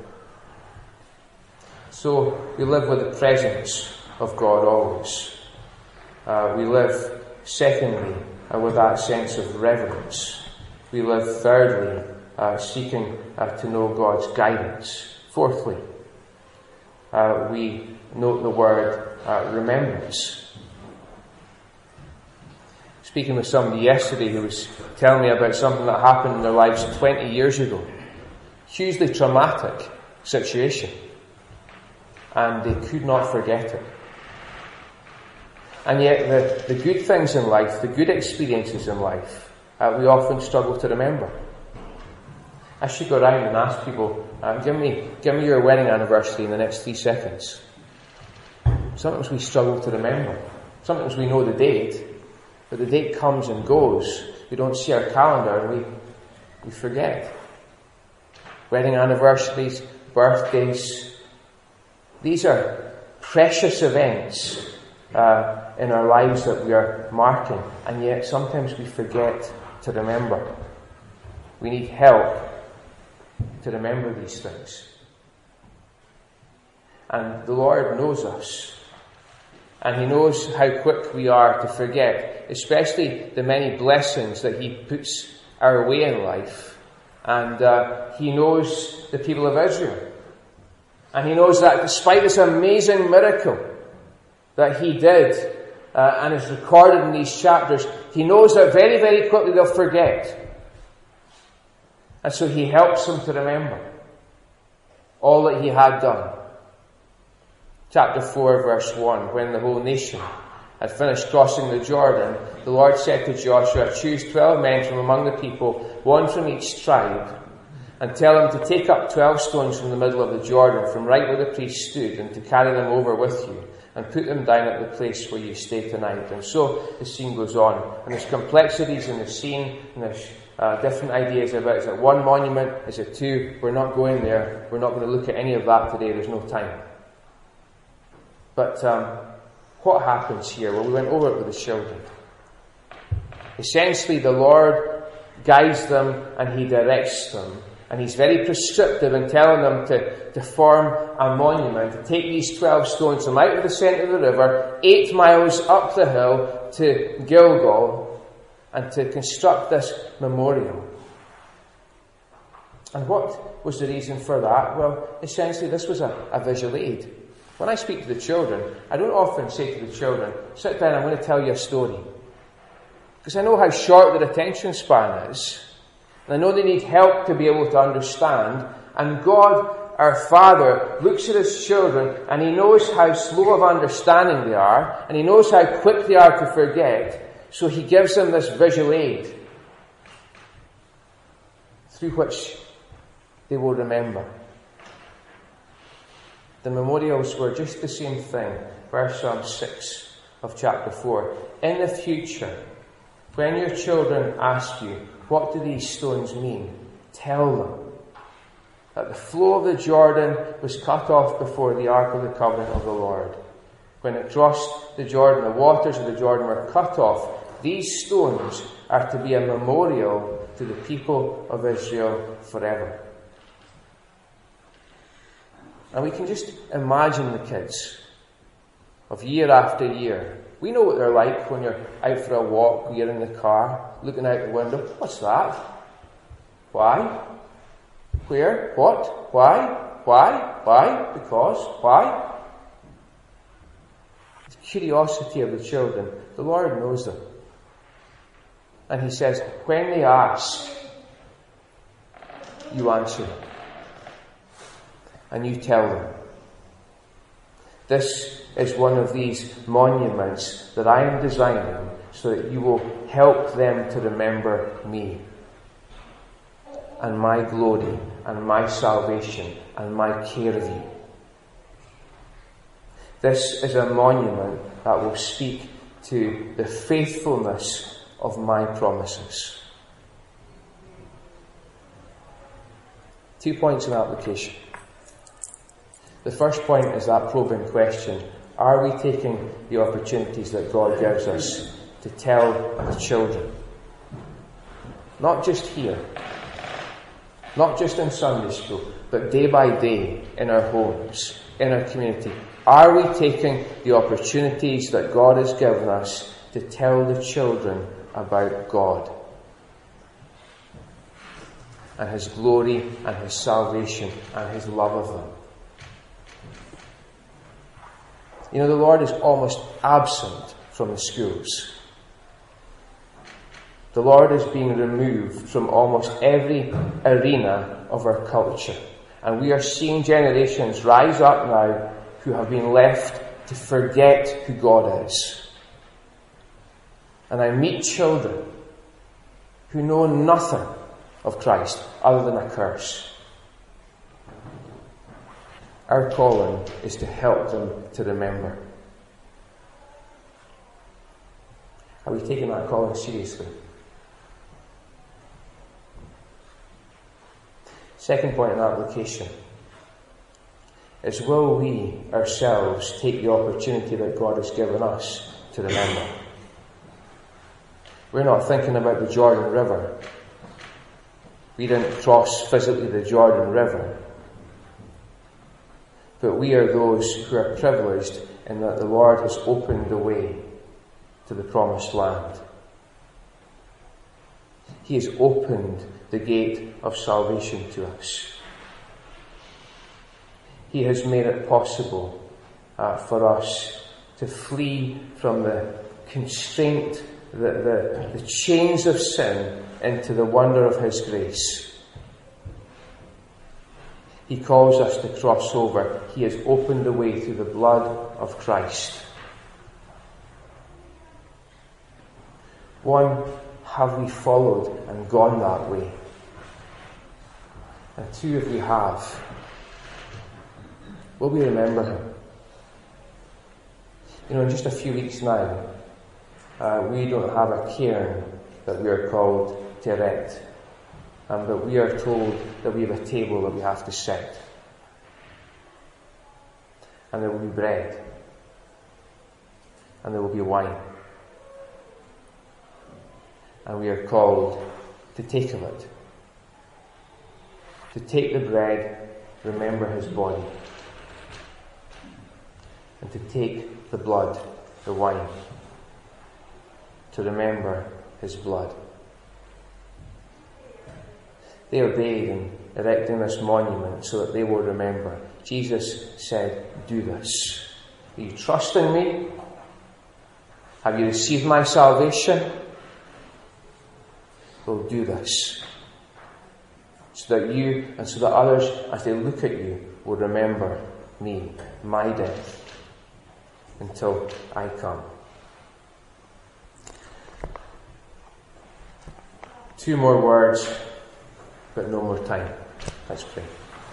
So we live with the presence of God always. Uh, we live, secondly, uh, with that sense of reverence. We live, thirdly, uh, seeking uh, to know God's guidance. Fourthly, uh, we note the word uh, remembrance. Speaking with somebody yesterday who was telling me about something that happened in their lives twenty years ago. Hugely traumatic situation. And they could not forget it. And yet the, the good things in life, the good experiences in life, uh, we often struggle to remember. I should go around and ask people, uh, give me give me your wedding anniversary in the next three seconds. Sometimes we struggle to remember. Sometimes we know the date, but the date comes and goes. We don't see our calendar and we, we forget. Wedding anniversaries, birthdays, these are precious events uh, in our lives that we are marking, and yet sometimes we forget to remember. We need help to remember these things. And the Lord knows us, and He knows how quick we are to forget, especially the many blessings that He puts our way in life. And uh, He knows the people of Israel. And He knows that despite this amazing miracle that He did, uh, and is recorded in these chapters, He knows that very, very quickly they'll forget. And so He helps them to remember all that He had done. Chapter four, verse one, when the whole nation had finished crossing the Jordan, the Lord said to Joshua, choose twelve men from among the people, one from each tribe, and tell them to take up twelve stones from the middle of the Jordan, from right where the priest stood, and to carry them over with you, and put them down at the place where you stay tonight. And so the scene goes on. And there's complexities in the scene, and there's uh, different ideas about, is it one monument, is it two? We're not going there. We're not going to look at any of that today. There's no time. But um, what happens here? Well, we went over it with the children. Essentially, the Lord guides them and He directs them. And He's very prescriptive in telling them to, to form a monument, to take these twelve stones from out of the centre of the river, eight miles up the hill to Gilgal, and to construct this memorial. And what was the reason for that? Well, essentially this was a, a visual aid. When I speak to the children, I don't often say to the children, sit down, I'm going to tell you a story. Because I know how short their attention span is. And I know they need help to be able to understand. And God, our Father, looks at His children and He knows how slow of understanding they are. And He knows how quick they are to forget. So He gives them this visual aid through which they will remember. The memorials were just the same thing. Verse um, six of chapter four. In the future, when your children ask you, what do these stones mean? Tell them that the flow of the Jordan was cut off before the Ark of the Covenant of the Lord. When it crossed the Jordan, the waters of the Jordan were cut off. These stones are to be a memorial to the people of Israel forever. And we can just imagine the kids of year after year. We know what they're like when you're out for a walk, you're in the car, looking out the window. What's that? Why? Where? What? Why? Why? Why? Because? Why? The curiosity of the children. The Lord knows them. And He says, when they ask, you answer them. And you tell them. This is one of these monuments that I am designing so that you will help them to remember me and my glory and my salvation and my care of you. This is a monument that will speak to the faithfulness of my promises. Two points in application. The first point is that probing question. Are we taking the opportunities that God gives us to tell the children? Not just here, not just in Sunday school, but day by day in our homes, in our community. Are we taking the opportunities that God has given us to tell the children about God and His glory and His salvation and His love of them? You know, the Lord is almost absent from the schools. The Lord is being removed from almost every arena of our culture. And we are seeing generations rise up now who have been left to forget who God is. And I meet children who know nothing of Christ other than a curse. Our calling is to help them to remember. Are we taking that calling seriously? Second point in application is, will we ourselves take the opportunity that God has given us to remember? We're not thinking about the Jordan River. We didn't cross physically the Jordan River. But we are those who are privileged in that the Lord has opened the way to the promised land. He has opened the gate of salvation to us. He has made it possible uh, for us to flee from the constraint, the, the, the chains of sin, into the wonder of His grace. He calls us to cross over. He has opened the way through the blood of Christ. One, have we followed and gone that way? And two, if we have, will we remember Him? You know, in just a few weeks now, uh, we don't have a cairn that we are called to erect. Um, but we are told that we have a table that we have to set. And there will be bread. And there will be wine. And we are called to take of it. To take the bread, remember His body. And to take the blood, the wine, to remember His blood. They obeyed in erecting this monument so that they will remember. Jesus said, do this. Are you trusting me? Have you received my salvation? Well, do this. So that you and so that others, as they look at you, will remember me, my death, until I come. Two more words, but no more time. Let's pray.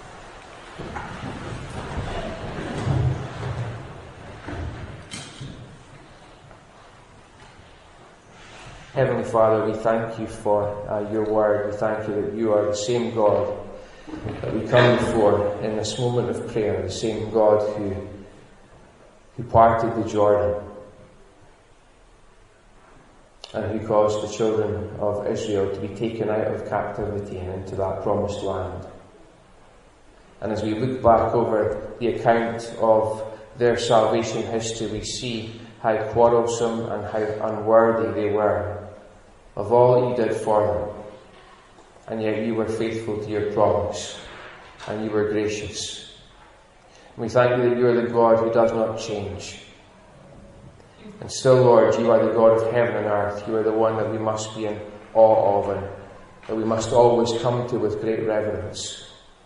Heavenly Father, we thank you for uh, your word. We thank you that you are the same God that we come before in this moment of prayer, the same God who, who parted the Jordan and who caused the children of Israel to be taken out of captivity and into that promised land. And as we look back over the account of their salvation history, we see how quarrelsome and how unworthy they were of all that you did for them. And yet you were faithful to your promise, and you were gracious. And we thank you that you are the God who does not change. And still, Lord, you are the God of heaven and earth. You are the one that we must be in awe of and that we must always come to with great reverence.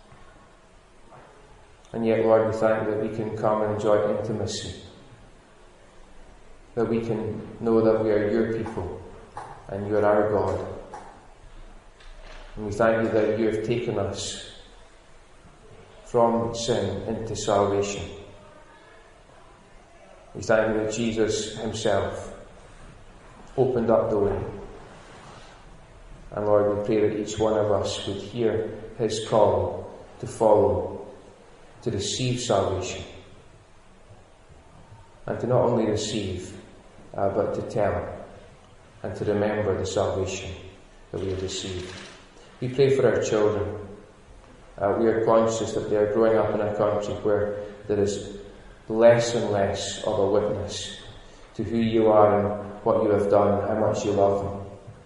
And yet, Lord, we thank you that we can come and enjoy intimacy, that we can know that we are your people and you are our God. And we thank you that you have taken us from sin into salvation. We thank you that Jesus himself opened up the way. And Lord, we pray that each one of us would hear his call to follow, to receive salvation. And to not only receive, uh, but to tell and to remember the salvation that we have received. We pray for our children. Uh, we are conscious that they are growing up in a country where there is less and less of a witness to who you are and what you have done and how much you love them.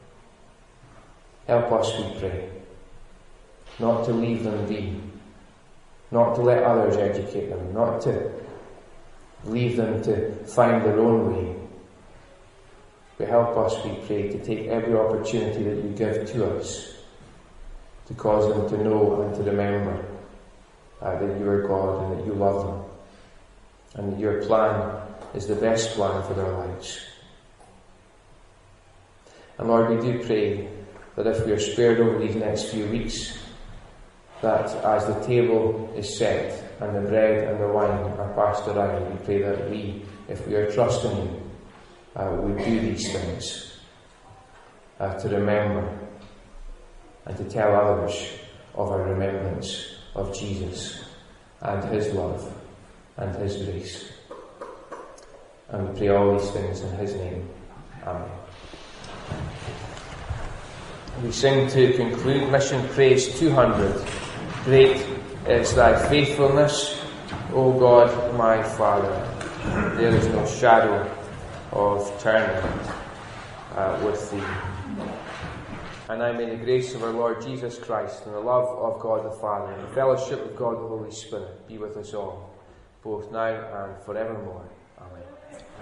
Help us, we pray, not to leave them be, not to let others educate them, not to leave them to find their own way. But help us, we pray, to take every opportunity that you give to us to cause them to know and to remember uh, that you are God and that you love them, and that your plan is the best plan for their lives. And Lord, we do pray that if we are spared over these next few weeks, that as the table is set and the bread and the wine are passed around, we pray that we, if we are trusting you, uh, would do these things uh, to remember and to tell others of our remembrance of Jesus and his love and his grace. And we pray all these things in his name. Amen. We sing to conclude Mission Praise two hundred. Great is thy faithfulness, O God my Father. There is no shadow of turning uh, with thee. And now may the grace of our Lord Jesus Christ and the love of God the Father and the fellowship of God the Holy Spirit be with us all, both now and forevermore.